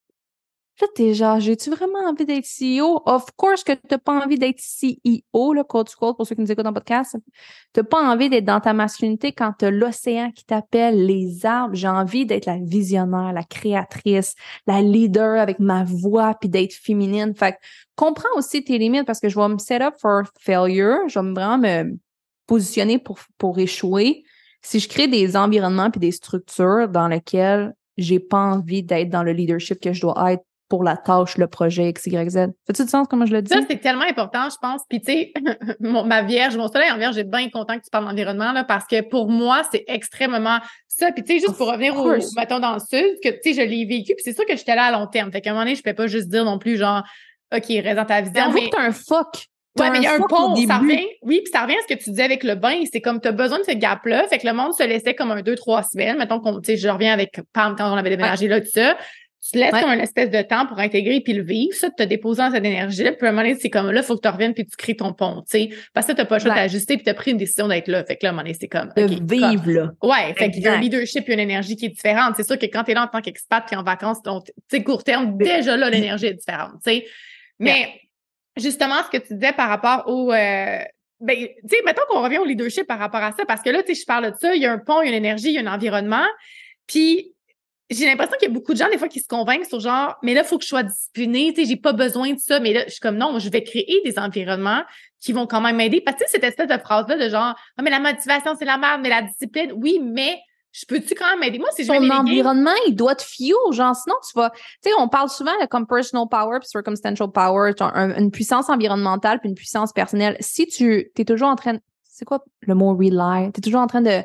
Là, t'es genre, j'ai-tu vraiment envie d'être C E O? Of course que t'as pas envie d'être C E O, là, quote to quote, pour ceux qui nous écoutent en podcast. T'as pas envie d'être dans ta masculinité quand t'as l'océan qui t'appelle, les arbres. J'ai envie d'être la visionnaire, la créatrice, la leader avec ma voix puis d'être féminine. Fait que, comprends aussi tes limites parce que je vais me set up for failure. Je vais vraiment me positionner pour, pour échouer si je crée des environnements puis des structures dans lesquelles j'ai pas envie d'être dans le leadership que je dois être pour la tâche, le projet X, Y, Z. Fait-tu du sens, comment je le dis? Ça, c'est tellement important, je pense. Puis, tu sais, ma vierge, mon soleil en vierge, j'ai bien content que tu parles d'environnement, là, parce que pour moi, c'est extrêmement ça. Puis, tu sais, juste of pour revenir au, mettons, dans le sud, que, tu sais, je l'ai vécu, puis c'est sûr que j'étais là à long terme. Fait qu'à un moment donné, je peux pas juste dire non plus, genre, OK, reste dans ta vision. Mais, mais... t'as un fuck. Ouais, mais il y a un pont, ça revient. Oui, puis ça revient à ce que tu disais avec le bain. C'est comme, t'as besoin de ce gap-là. Fait que le monde se laissait comme un deux, trois semaines. Mettons qu'on, tu sais, je reviens avec Pam quand on avait déménagé ouais. là, tout ça. Tu laisses ouais. comme une espèce de temps pour intégrer puis le vivre, ça, te déposer dans cette énergie-là. Puis à un moment donné, c'est comme là, il faut que tu reviennes puis tu crées ton pont, tu sais. Parce que t'as pas le choix ouais. d'ajuster puis t'as pris une décision d'être là. Fait que là, à un moment donné, c'est comme. De okay, vivre, comme, là. Ouais. Fait qu'il y a un leadership et une énergie qui est différente. C'est sûr que quand t'es là en tant qu'expat puis en vacances, tu sais, court terme, déjà là, l'énergie est différente, tu sais. Mais yeah. justement, ce que tu disais par rapport au. Euh, ben, tu sais, mettons qu'on revient au leadership par rapport à ça, parce que là, tu sais, je parle de ça, il y a un pont, il y a une énergie, il y a un environnement. Puis, j'ai l'impression qu'il y a beaucoup de gens, des fois, qui se convainquent sur genre, mais là, il faut que je sois disciplinée, tu sais, j'ai pas besoin de ça. Mais là, je suis comme, non, je vais créer des environnements qui vont quand même m'aider. Parce que, tu sais, cette espèce de phrase-là de genre, ah, mais la motivation, c'est la merde, mais la discipline, oui, mais je peux-tu quand même aider? Moi, si je Ton environnement, il doit te fuel, genre, sinon, tu vas, tu sais, on parle souvent de comme personal power puis circumstantial power, genre, un, une puissance environnementale puis une puissance personnelle. Si tu, t'es toujours en train, c'est quoi le mot rely? T'es toujours en train de,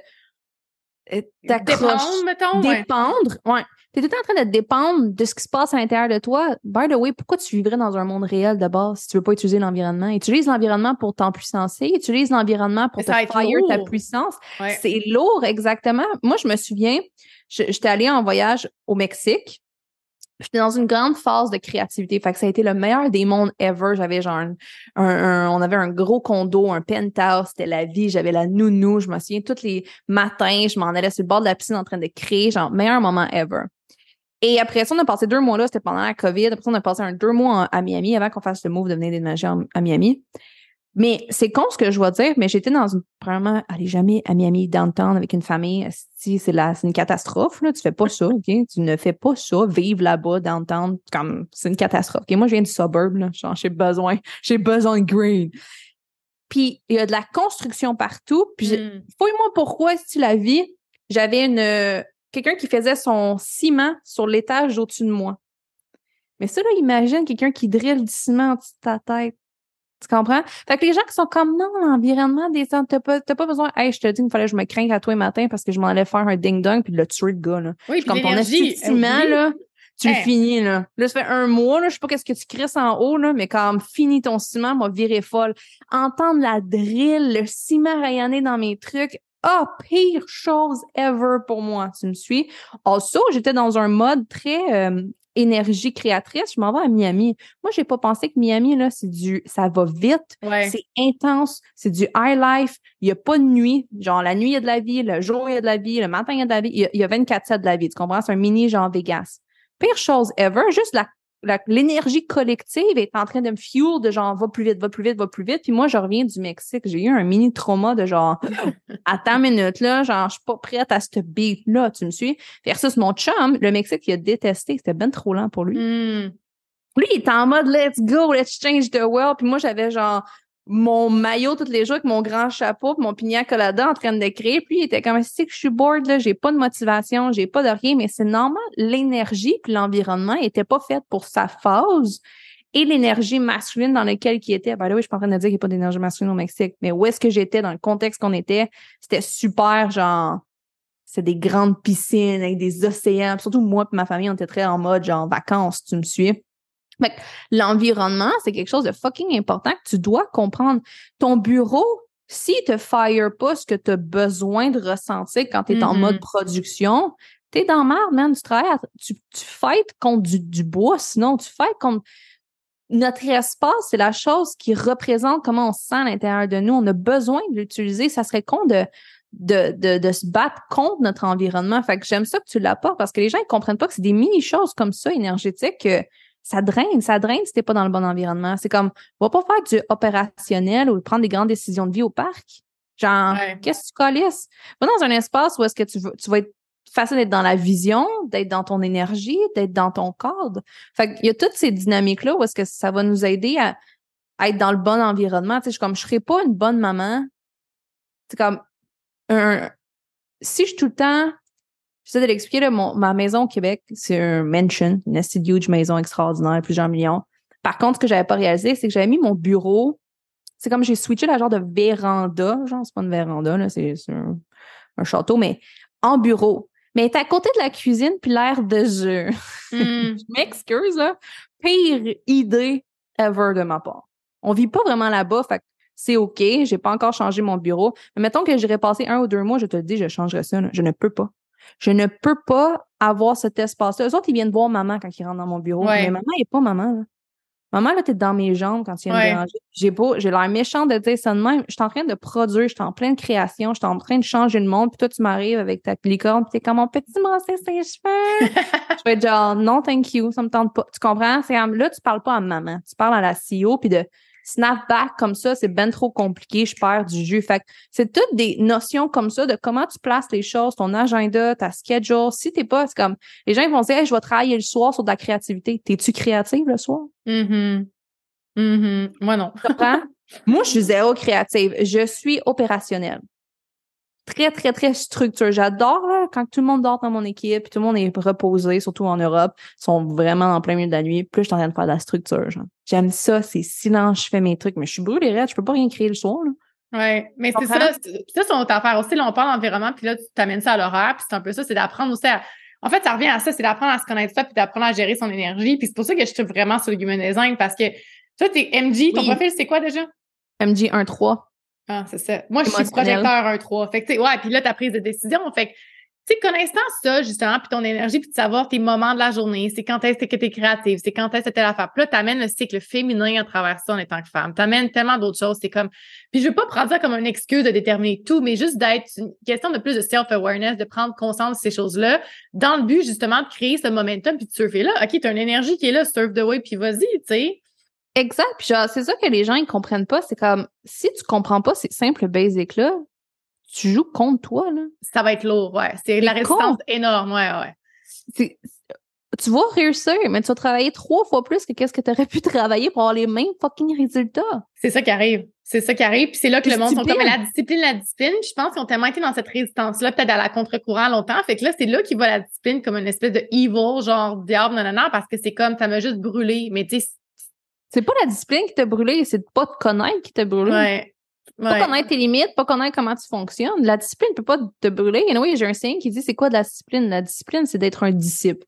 dépendre, mettons. Dépendre, ouais. ouais. T'es tout le temps en train de dépendre de ce qui se passe à l'intérieur de toi. By the way, pourquoi tu vivrais dans un monde réel de base si tu veux pas utiliser l'environnement? Utilise l'environnement pour t'empuissancer, utilise l'environnement pour te fire ta puissance. Ouais. C'est lourd, exactement. Moi, je me souviens, j'étais allée en voyage au Mexique. J'étais dans une grande phase de créativité. Fait que ça a été le meilleur des mondes ever. J'avais genre un, un, un on avait un gros condo, un penthouse, c'était la vie. J'avais la nounou. Je me souviens, tous les matins, je m'en allais sur le bord de la piscine en train de créer. Genre, meilleur moment ever. Et après ça, on a passé deux mois là, c'était pendant la COVID. Après ça, on a passé un deux mois à Miami avant qu'on fasse le move de venir déménager à Miami. Mais c'est con ce que je vais dire, mais j'étais dans une... Premièrement, allez jamais à Miami downtown avec une famille. Si c'est la, c'est une catastrophe, là. Tu fais pas ça, OK? Tu ne fais pas ça. Vivre là-bas, downtown, comme, c'est une catastrophe. OK? Moi, je viens du suburb, là. Genre, j'ai besoin, j'ai besoin de green. Puis, il y a de la construction partout. Puis, mm. fouille-moi pourquoi, si tu la vis, j'avais une, quelqu'un qui faisait son ciment sur l'étage au-dessus de moi. Mais ça, là, imagine quelqu'un qui drille du ciment en dessous de ta tête. Tu comprends? Fait que les gens qui sont comme, non, l'environnement des gens, t'as pas, t'as pas besoin, hey, je te dis qu'il fallait que je me craigne à toi le matin parce que je m'en allais faire un ding-dong puis le tuer le gars, là. Oui, comme ton investissement, oui. là, tu hey. le finis, là. Là, ça fait un mois, là, je sais pas qu'est-ce que tu crisses en haut, là, mais comme, finis ton ciment, m'a viré folle. Entendre la drill, le ciment rayonner dans mes trucs, ah, oh, pire chose ever pour moi. Tu me suis? Also, j'étais dans un mode très, euh, énergie créatrice, je m'en vais à Miami. Moi, j'ai pas pensé que Miami, là, c'est du, ça va vite, ouais. c'est intense, c'est du high life, il y a pas de nuit. Genre, la nuit, il y a de la vie, le jour, il y a de la vie, le matin, il y a de la vie, il y a, il y a vingt-quatre sept de la vie. Tu comprends? C'est un mini genre Vegas. Pire chose ever, juste la la, l'énergie collective est en train de me fuel de genre, va plus vite, va plus vite, va plus vite. Puis moi, je reviens du Mexique. J'ai eu un mini trauma de genre, attends une minute, là, genre, je suis pas prête à ce beat-là, tu me suis? Versus mon chum, le Mexique, il a détesté. C'était ben trop lent pour lui. Mm. Lui, il était en mode, let's go, let's change the world. Puis moi, j'avais genre, mon maillot tous les jours avec mon grand chapeau puis mon pina colada en train de créer. Puis il était comme, si que je suis bored, là, j'ai pas de motivation, j'ai pas de rien, mais c'est normal. L'énergie puis l'environnement était pas fait pour sa phase et l'énergie masculine dans laquelle il était. Ben là, oui, je suis pas en train de dire qu'il n'y a pas d'énergie masculine au Mexique, mais où est-ce que j'étais dans le contexte qu'on était, c'était super, genre, c'est des grandes piscines avec des océans. Puis surtout, moi et ma famille, on était très en mode, genre, vacances, tu me suis? Fait que l'environnement, c'est quelque chose de fucking important que tu dois comprendre. Ton bureau, s'il te fire pas ce que tu as besoin de ressentir quand tu es mm-hmm. en mode production, t'es dans merde, man. Tu travailles, à, tu, tu fights contre du, du bois, sinon tu fights contre... Notre espace, c'est la chose qui représente comment on se sent à l'intérieur de nous. On a besoin de l'utiliser. Ça serait con de, de, de, de se battre contre notre environnement. Fait que j'aime ça que tu l'apportes parce que les gens, ils comprennent pas que c'est des mini-choses comme ça, énergétiques, que ça draine, ça draine si t'es pas dans le bon environnement. C'est comme, va pas faire du opérationnel ou prendre des grandes décisions de vie au parc. Genre, ouais. Qu'est-ce que tu calisses? Va dans un espace où est-ce que tu veux, tu vas être facile d'être dans la vision, d'être dans ton énergie, d'être dans ton cadre. Fait qu'il y a toutes ces dynamiques-là où est-ce que ça va nous aider à, à être dans le bon environnement. Tu sais, je suis comme, je serais pas une bonne maman. C'est comme, un, si je suis tout le temps, j'essaie de l'expliquer, là, mon, ma maison au Québec, c'est un mansion, une assez huge maison extraordinaire, plusieurs millions. Par contre, ce que j'avais pas réalisé, c'est que j'avais mis mon bureau, c'est comme j'ai switché la genre de véranda, genre, c'est pas une véranda, là, c'est, c'est un, un château, mais en bureau. Mais elle est à côté de la cuisine puis l'air de jeu. Mm. Je m'excuse, là. Pire idée ever de ma part. On vit pas vraiment là-bas, fait que c'est OK, j'ai pas encore changé mon bureau. Mais mettons que j'irais passer un ou deux mois, je te le dis, je changerais ça, là. Je ne peux pas. Je ne peux pas avoir cet espace-là. Eux autres, ils viennent voir maman quand ils rentrent dans mon bureau. Ouais. Mais maman, elle n'est pas maman, là. Maman, là, t'es dans mes jambes quand tu viens ouais. me déranger. J'ai beau, j'ai l'air méchante de dire ça de même. Je suis en train de produire, je suis en pleine création, je suis en train de changer le monde, puis toi, tu m'arrives avec ta licorne, puis t'es comme, mon petit brosser ses cheveux. Je vais être genre, non, thank you, ça me tente pas. Tu comprends? C'est comme, là, tu parles pas à maman, tu parles à la C E O, puis de snapback comme ça, c'est ben trop compliqué, je perds du jus. Fait que c'est toutes des notions comme ça de comment tu places les choses, ton agenda, ta schedule. Si t'es pas, c'est comme, les gens ils vont dire, hey, je vais travailler le soir sur de la créativité. T'es-tu créative le soir? Mm-hmm. Mm-hmm. Moi non. Tu comprends? Moi, je suis zéro créative. Je suis opérationnelle. Très, très, très structurée. J'adore là, quand tout le monde dort dans mon équipe, puis tout le monde est reposé, surtout en Europe, ils sont vraiment en plein milieu de la nuit. Plus je suis en train de faire de la structure. Genre. J'aime ça, c'est silence, je fais mes trucs, mais je suis brûlée raide, je peux pas rien créer le soir. Là. Ouais, mais c'est ça, c'est, ça, c'est notre affaire aussi. Là, on parle d'environnement, puis là, tu t'amènes ça à l'horaire, puis c'est un peu ça, c'est d'apprendre aussi à... En fait, ça revient à ça, c'est d'apprendre à se connaître ça, puis d'apprendre à gérer son énergie. Puis c'est pour ça que je suis vraiment sur le human design, parce que toi, t'es M G, ton oui. profil, c'est quoi déjà? M G un trois. Ah, c'est ça. Moi, je suis projecteur un trois. Fait que, tu sais, ouais, puis là, ta prise de décision. Fait que, tu sais, connaissant ça, justement, puis ton énergie, puis de savoir tes moments de la journée, c'est quand est-ce que t'es créative, c'est quand est-ce que t'es la femme. Puis là, t'amènes le cycle féminin à travers ça en étant que femme. T'amènes tellement d'autres choses. C'est comme, puis je veux pas prendre ça comme une excuse de déterminer tout, mais juste d'être une question de plus de self-awareness, de prendre conscience de ces choses-là, dans le but, justement, de créer ce momentum, puis de surfer là. OK, t'as une énergie qui est là, surf the way, puis vas-y, tu sais. Exact. Puis genre, c'est ça que les gens, ils comprennent pas. C'est comme, si tu comprends pas ces simples basics-là, tu joues contre toi, là. Ça va être lourd, ouais. C'est, c'est la résistance con. Énorme, ouais, ouais. C'est, tu vas réussir, mais tu vas travailler trois fois plus que qu'est-ce que tu aurais pu travailler pour avoir les mêmes fucking résultats. C'est ça qui arrive. C'est ça qui arrive. Puis c'est là que le monde sont comme la discipline, la discipline. Puis je pense qu'ils ont tellement été dans cette résistance-là, peut-être à la contre-courant longtemps. Fait que là, c'est là qu'ils voient la discipline comme une espèce de evil, genre diable, non, non, non, parce que c'est comme, ça m'a juste brûlé. Mais tu sais, c'est pas la discipline qui t'a brûlé, c'est de pas te connaître qui t'a brûlé. Ouais. Pas ouais. connaître tes limites, pas connaître comment tu fonctionnes. La discipline peut pas te brûler. Et anyway, j'ai un saying qui dit c'est quoi de la discipline? La discipline, c'est d'être un disciple.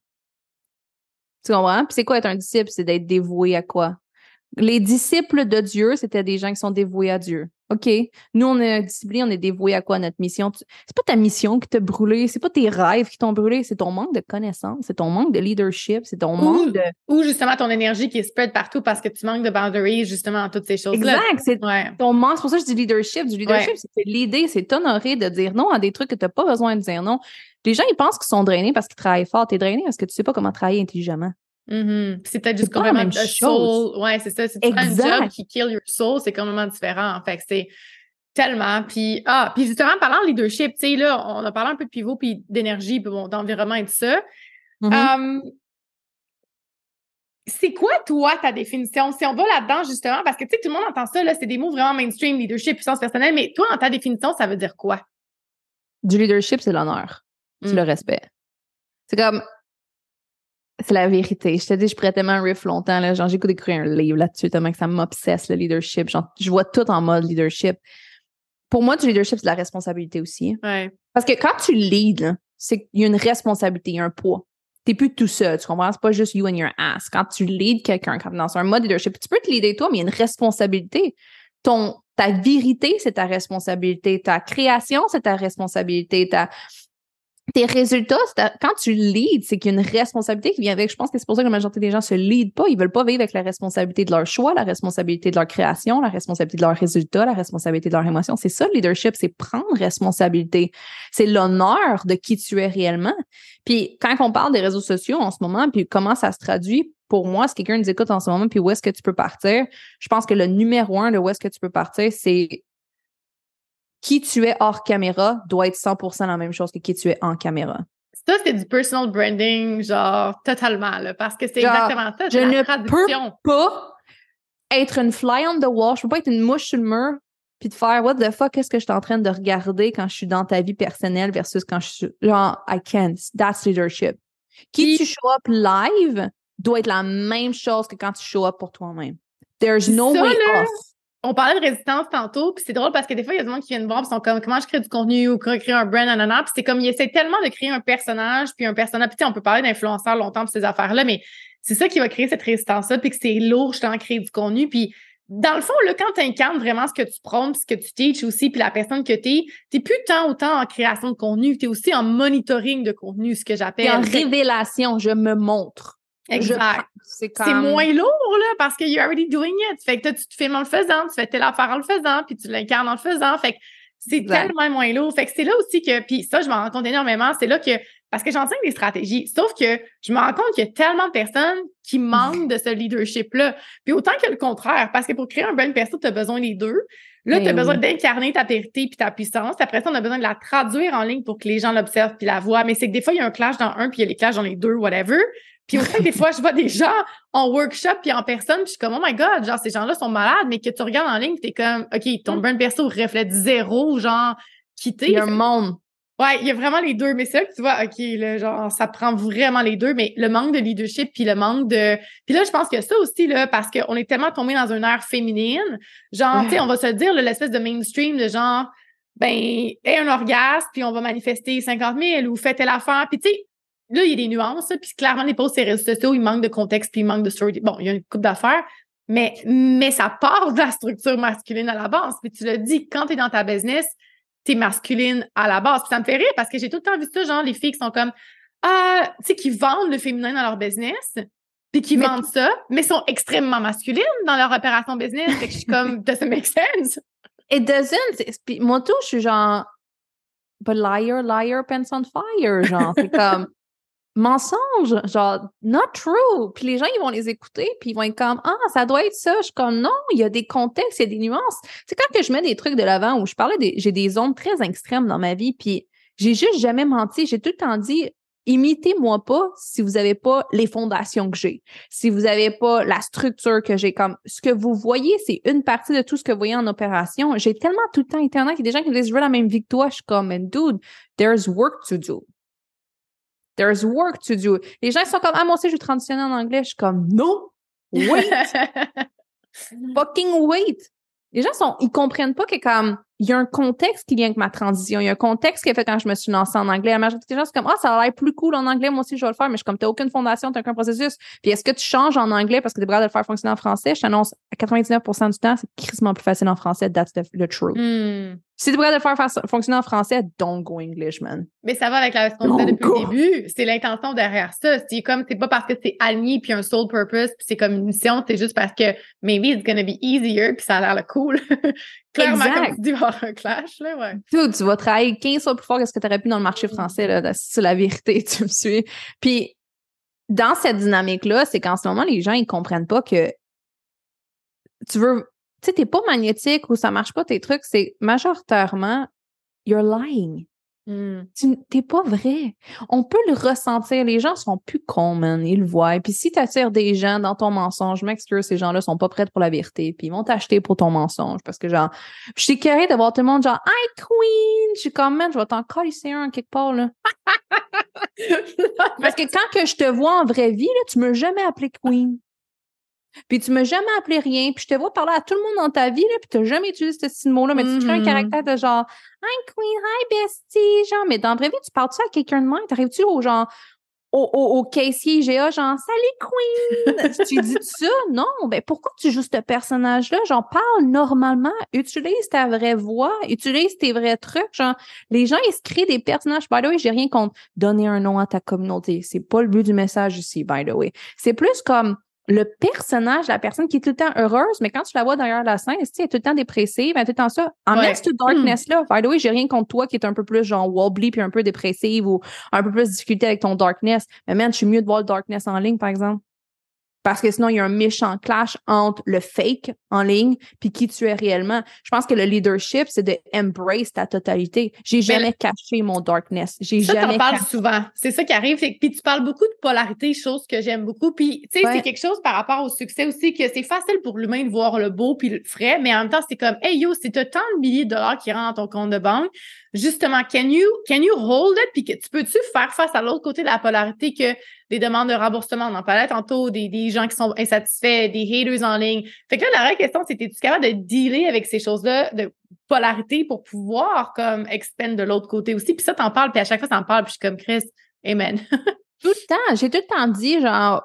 Tu comprends? Puis c'est quoi être un disciple? C'est d'être dévoué à quoi? Les disciples de Dieu, c'était des gens qui sont dévoués à Dieu. OK. Nous, on est disciplinés, on est dévoués à quoi, notre mission? C'est pas ta mission qui t'a brûlé, c'est pas tes rêves qui t'ont brûlé, c'est ton manque de connaissances, c'est ton manque de leadership, c'est ton ou, manque de... Ou justement ton énergie qui est spread partout parce que tu manques de boundaries, justement, dans toutes ces choses-là. Exact. C'est ouais. ton manque. C'est pour ça que je dis leadership. Du leadership, ouais. c'est l'idée, c'est t'honorer de dire non à des trucs que t'as pas besoin de dire non. Les gens, ils pensent qu'ils sont drainés parce qu'ils travaillent fort. T'es drainé parce que tu sais pas comment travailler intelligemment. Mm-hmm. C'est peut-être juste c'est complètement même soul. Ouais, c'est ça. Si tu prends un job qui kill your soul, c'est complètement différent. Fait que c'est tellement. Puis, ah, puis justement, parlant de leadership, tu sais, là, on a parlé un peu de pivot, puis d'énergie, puis bon, d'environnement et tout ça. Mm-hmm. Um, c'est quoi, toi, ta définition? Si on va là-dedans, justement, parce que, tu sais, tout le monde entend ça, là, c'est des mots vraiment mainstream, leadership, puissance personnelle, mais toi, en ta définition, ça veut dire quoi? Du leadership, c'est l'honneur. Mm. C'est le respect. C'est comme... C'est la vérité. Je te dis, je pourrais tellement riff longtemps, là. Genre, j'ai écouté un livre là-dessus, tellement que ça m'obsesse, le leadership. Genre, je vois tout en mode leadership. Pour moi, du leadership, c'est de la responsabilité aussi. Ouais. Parce que quand tu leads, là, c'est qu'il y a une responsabilité, il y a un poids. T'es plus tout seul, tu comprends? C'est pas juste you and your ass. Quand tu leads quelqu'un, quand t'es dans un mode leadership, tu peux te leader toi, mais il y a une responsabilité. Ton, ta vérité, c'est ta responsabilité. Ta création, c'est ta responsabilité. Ta, tes résultats, ta, quand tu leads, c'est qu'il y a une responsabilité qui vient avec. Je pense que c'est pour ça que la majorité des gens se leadent pas. Ils veulent pas vivre avec la responsabilité de leur choix, la responsabilité de leur création, la responsabilité de leurs résultats, la responsabilité de leurs émotions. C'est ça, le leadership, c'est prendre responsabilité. C'est l'honneur de qui tu es réellement. Puis quand on parle des réseaux sociaux en ce moment, puis comment ça se traduit, pour moi, si quelqu'un nous écoute en ce moment, puis où est-ce que tu peux partir, je pense que le numéro un de où est-ce que tu peux partir, c'est qui tu es hors caméra doit être cent pour cent la même chose que qui tu es en caméra. Ça, c'est du personal branding, genre, totalement, là, parce que c'est genre, exactement ça, c'est je la ne traduction. peux pas être une fly on the wall, je peux pas être une mouche sur le mur puis de faire, what the fuck, qu'est-ce que je suis en train de regarder quand je suis dans ta vie personnelle versus quand je suis, genre, I can't, that's leadership. Qui puis, tu show up live doit être la même chose que quand tu show up pour toi-même. There's no ça, way là, off. On parlait de résistance tantôt, puis c'est drôle parce que des fois, il y a des gens qui viennent voir, puis sont comme, comment je crée du contenu ou comment créer un brand, nanana, puis c'est comme, ils essaient tellement de créer un personnage, puis un personnage, puis tu sais, on peut parler d'influenceurs longtemps pour ces affaires-là, mais c'est ça qui va créer cette résistance-là, puis que c'est lourd, justement, créer du contenu, puis dans le fond, là, quand tu incarnes vraiment ce que tu prônes, ce que tu teaches aussi, puis la personne que t'es, t'es plus tant autant en création de contenu, t'es aussi en monitoring de contenu, ce que j'appelle. Et en révélation, je me montre. Exact. C'est comme... moins lourd, là, parce que you're already doing it. Fait que tu te filmes en le faisant, tu fais telle affaire en le faisant, puis tu l'incarnes en le faisant. Fait que c'est exact. Tellement moins lourd. Fait que c'est là aussi que, puis ça, je m'en rends compte énormément, c'est là que, parce que j'enseigne des stratégies, sauf que je me rends compte qu'il y a tellement de personnes qui manquent de ce leadership-là. Puis autant que le contraire, parce que pour créer un brand perso, tu as besoin des deux. Là, tu as oui. besoin d'incarner ta vérité puis ta puissance. Après ça, on a besoin de la traduire en ligne pour que les gens l'observent puis la voient. Mais c'est que des fois, il y a un clash dans un puis il y a les clashs dans les deux, whatever. Puis aussi, des fois, je vois des gens en workshop puis en personne, puis je suis comme, oh my God, genre, ces gens-là sont malades, mais que tu regardes en ligne, t'es comme, OK, ton brand perso reflète zéro, genre, quitter. Il y a un monde. Ouais, il y a vraiment les deux, mais c'est là que tu vois, OK, là, genre, ça prend vraiment les deux, mais le manque de leadership puis le manque de... Puis là, je pense que ça aussi, là, parce qu'on est tellement tombé dans une ère féminine, genre, tu sais, on va se dire, là, l'espèce de mainstream de genre, ben, aie un orgasme, puis on va manifester cinquante mille ou fais telle affaire, puis tu sais, là, il y a des nuances, puis clairement, les posts sur les réseaux sociaux, il manque de contexte, puis il manque de story. Bon, il y a une couple d'affaires, mais, mais ça part de la structure masculine à la base. Puis tu l'as dit, quand t'es dans ta business, t'es masculine à la base. Puis ça me fait rire parce que j'ai tout le temps vu ça, genre, les filles qui sont comme, ah, tu sais, qui vendent le féminin dans leur business, puis qui mais vendent ça, mais sont extrêmement masculines dans leur opération business. Fait que je suis comme, does it make sense? It doesn't. Puis moi, tout, je suis genre, but liar, liar, pants on fire, genre. C'est comme, mensonge, genre, not true. Puis les gens, ils vont les écouter, puis ils vont être comme, ah, ça doit être ça. Je suis comme, non, il y a des contextes, il y a des nuances. C'est quand que je mets des trucs de l'avant où je parlais des, j'ai des zones très extrêmes dans ma vie, puis j'ai juste jamais menti. J'ai tout le temps dit, imitez-moi pas si vous avez pas les fondations que j'ai. Si vous avez pas la structure que j'ai. Comme, ce que vous voyez, c'est une partie de tout ce que vous voyez en opération. J'ai tellement tout le temps été honnête qu'il y a des gens qui me disent, je veux la même vie que toi. Je suis comme, dude, there's work to do. There's work to do. Les gens sont comme, ah, moi aussi, je vais transitionner en anglais. Je suis comme, non, wait. Fucking wait. Les gens sont, ils comprennent pas que comme, il y a un contexte qui vient avec ma transition. Il y a un contexte qui a fait quand je me suis lancée en anglais. La majorité des gens, c'est comme, ah, ça a l'air plus cool en anglais. Moi aussi, je vais le faire. Mais je suis comme, t'as aucune fondation, t'as aucun processus. Puis est-ce que tu changes en anglais parce que t'es prêt à le faire fonctionner en français? Je t'annonce, à quatre-vingt-dix-neuf pour cent du temps, c'est crissement plus facile en français. That's the, the truth. Mm. Si t'es prêt à le faire fonctionner en français, don't go English, man. Mais ça va avec la ce qu'on disait depuis le début. C'est l'intention derrière ça. C'est comme, c'est pas parce que c'est aligné puis un soul purpose puis c'est comme une mission, c'est juste parce que maybe it's gonna be easier puis ça a l'air le cool. Clairement, exact. Comme tu dis, il va y avoir un clash, là, ouais. Tout, tu vas travailler quinze fois plus fort que ce que tu aurais pu dans le marché français, là. C'est la vérité, tu me suis. Puis, dans cette dynamique-là, c'est qu'en ce moment, les gens, ils comprennent pas que tu veux, tu sais, t'es pas magnétique ou ça marche pas tes trucs, c'est majoritairement, you're lying. Mm. Tu t'es pas vrai. On peut le ressentir. Les gens sont plus cons, man. Ils le voient. Puis si t'attires des gens dans ton mensonge, je m'excuse, ces gens-là sont pas prêts pour la vérité. Puis ils vont t'acheter pour ton mensonge. Parce que genre, je suis carré d'avoir tout le monde genre, hi queen! Je suis comme, man, je vais t'en coller un quelque part, là. Parce que quand que je te vois en vraie vie, là, tu m'as jamais appelé queen. Puis tu m'as jamais appelé rien, puis je te vois parler à tout le monde dans ta vie, là, puis t'as jamais utilisé ce petit mot-là, mais mm-hmm. tu crées un caractère de genre « Hi queen, hi bestie », genre, mais dans la vraie vie, tu parles-tu à quelqu'un de même? T'arrives-tu au genre, au, au, au caissier I G A, genre « Salut queen! » Tu dis ça? Non, ben pourquoi tu joues ce personnage-là? Genre, parle normalement, utilise ta vraie voix, utilise tes vrais trucs, genre, les gens, ils se créent des personnages. By the way, j'ai rien contre donner un nom à ta communauté, c'est pas le but du message ici, by the way. C'est plus comme le personnage, la personne qui est tout le temps heureuse, mais quand tu la vois derrière la scène, tu sais, elle est tout le temps dépressive, elle est tout le temps ça. Emmène ouais. cette darkness-là. By the way, j'ai rien contre toi qui est un peu plus genre wobbly puis un peu dépressive ou un peu plus de difficulté avec ton darkness. Mais man, je suis mieux de voir le darkness en ligne, par exemple. Parce que sinon, il y a un méchant clash entre le fake en ligne puis qui tu es réellement. Je pense que le leadership, c'est de embrace ta totalité. J'ai jamais Mais caché mon darkness. J'ai ça, jamais t'en parles caché... souvent. C'est ça qui arrive. Puis tu parles beaucoup de polarité, chose que j'aime beaucoup. Puis, tu sais, ouais. c'est quelque chose par rapport au succès aussi que c'est facile pour l'humain de voir le beau puis le frais, mais en même temps, c'est comme, hey yo, si t'as tant de milliers de dollars qui rentrent dans ton compte de banque, justement, can you, can you hold it? Puis que tu peux-tu faire face à l'autre côté de la polarité que des demandes de remboursement, on en parlait tantôt, des, des gens qui sont insatisfaits, des haters en ligne. Fait que là, la vraie question, c'est, es-tu capable de dealer avec ces choses-là de polarité pour pouvoir, comme, expand de l'autre côté aussi? Puis ça, t'en parles, puis à chaque fois, t'en parles, puis je suis comme, Chris, amen. Tout le temps. J'ai tout le temps dit, genre,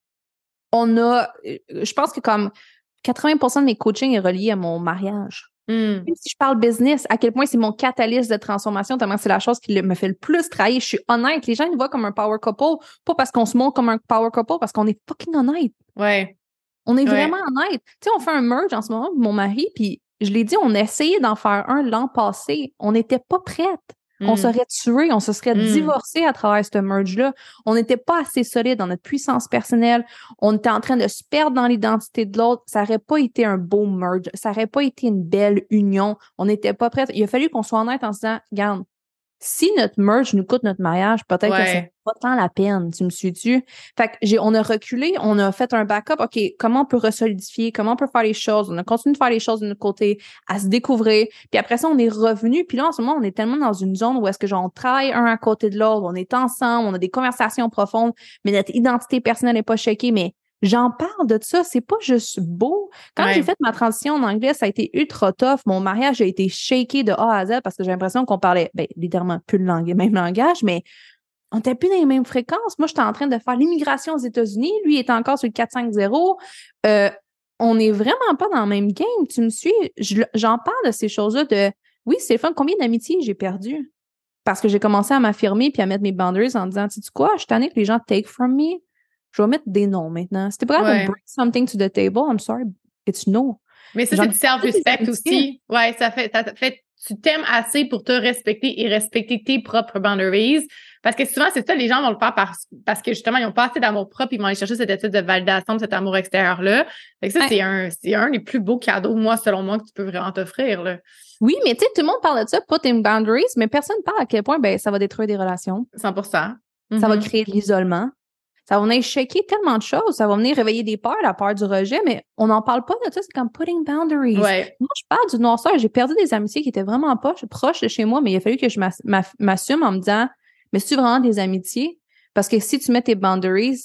on a, je pense que comme quatre-vingts pour cent de mes coachings est relié à mon mariage. Mm. Même si je parle business, à quel point c'est mon catalyse de transformation, tellement c'est la chose qui me fait le plus travailler. Je suis honnête. Les gens nous voient comme un power couple, pas parce qu'on se montre comme un power couple, parce qu'on est fucking honnête. Ouais. On est ouais. vraiment honnête. Tu sais, on fait un merge en ce moment, mon mari, puis je l'ai dit, on a essayé d'en faire un l'an passé. On n'était pas prête. Mm. On serait tués, on se serait mm. divorcés à travers ce merge-là. On n'était pas assez solide dans notre puissance personnelle. On était en train de se perdre dans l'identité de l'autre. Ça n'aurait pas été un beau merge. Ça n'aurait pas été une belle union. On n'était pas prêts. Il a fallu qu'on soit honnête en se disant, regarde, si notre merge nous coûte notre mariage, peut-être ouais. que c'est pas tant la peine. Tu me suis-tu? Fait que j'ai, on a reculé, on a fait un backup. OK, comment on peut resolidifier? Comment on peut faire les choses? On a continué de faire les choses de notre côté, à se découvrir. Puis après ça, on est revenu. Puis là, en ce moment, on est tellement dans une zone où est-ce que genre, on travaille un à côté de l'autre, on est ensemble, on a des conversations profondes, mais notre identité personnelle n'est pas shakée, mais j'en parle de ça, c'est pas juste beau. Quand ouais. j'ai fait ma transition en anglais, ça a été ultra tough. Mon mariage a été shaké de A à Z parce que j'ai l'impression qu'on parlait, ben, littéralement plus le langue, même langage, mais on n'était plus dans les mêmes fréquences. Moi, j'étais en train de faire l'immigration aux États-Unis. Lui, il était encore sur le quatre cinq zéro. Euh, on n'est vraiment pas dans le même game. Tu me suis? Je, j'en parle de ces choses-là de, oui, c'est le fun. Combien d'amitiés j'ai perdu? Parce que j'ai commencé à m'affirmer puis à mettre mes boundaries en disant, tu sais quoi, je suis tannée que les gens take from me. Je vais mettre des noms maintenant. Si t'es prêt à bring something to the table, I'm sorry, it's no. Mais ça, c'est du self-respect aussi. Ouais, ça fait, ça fait, tu t'aimes assez pour te respecter et respecter tes propres boundaries. Parce que souvent, c'est ça, les gens vont le faire parce, parce que justement, ils n'ont pas assez d'amour propre, ils vont aller chercher cette étude de validation, cet amour extérieur-là. Fait que ça, ouais. c'est un, c'est un des plus beaux cadeaux, moi, selon moi, que tu peux vraiment t'offrir, là. Oui, mais tu sais, tout le monde parle de ça, put in boundaries, mais personne ne parle à quel point, ben, ça va détruire des relations. cent pour cent. Mm-hmm. Ça va créer de l'isolement. Ça va venir shaker tellement de choses. Ça va venir réveiller des peurs, la peur du rejet, mais on n'en parle pas de ça. C'est comme putting boundaries. Ouais. Moi, je parle du noirceur. J'ai perdu des amitiés qui étaient vraiment pas proches de chez moi, mais il a fallu que je m'assume en me disant, mais c'est vraiment des amitiés? Parce que si tu mets tes boundaries,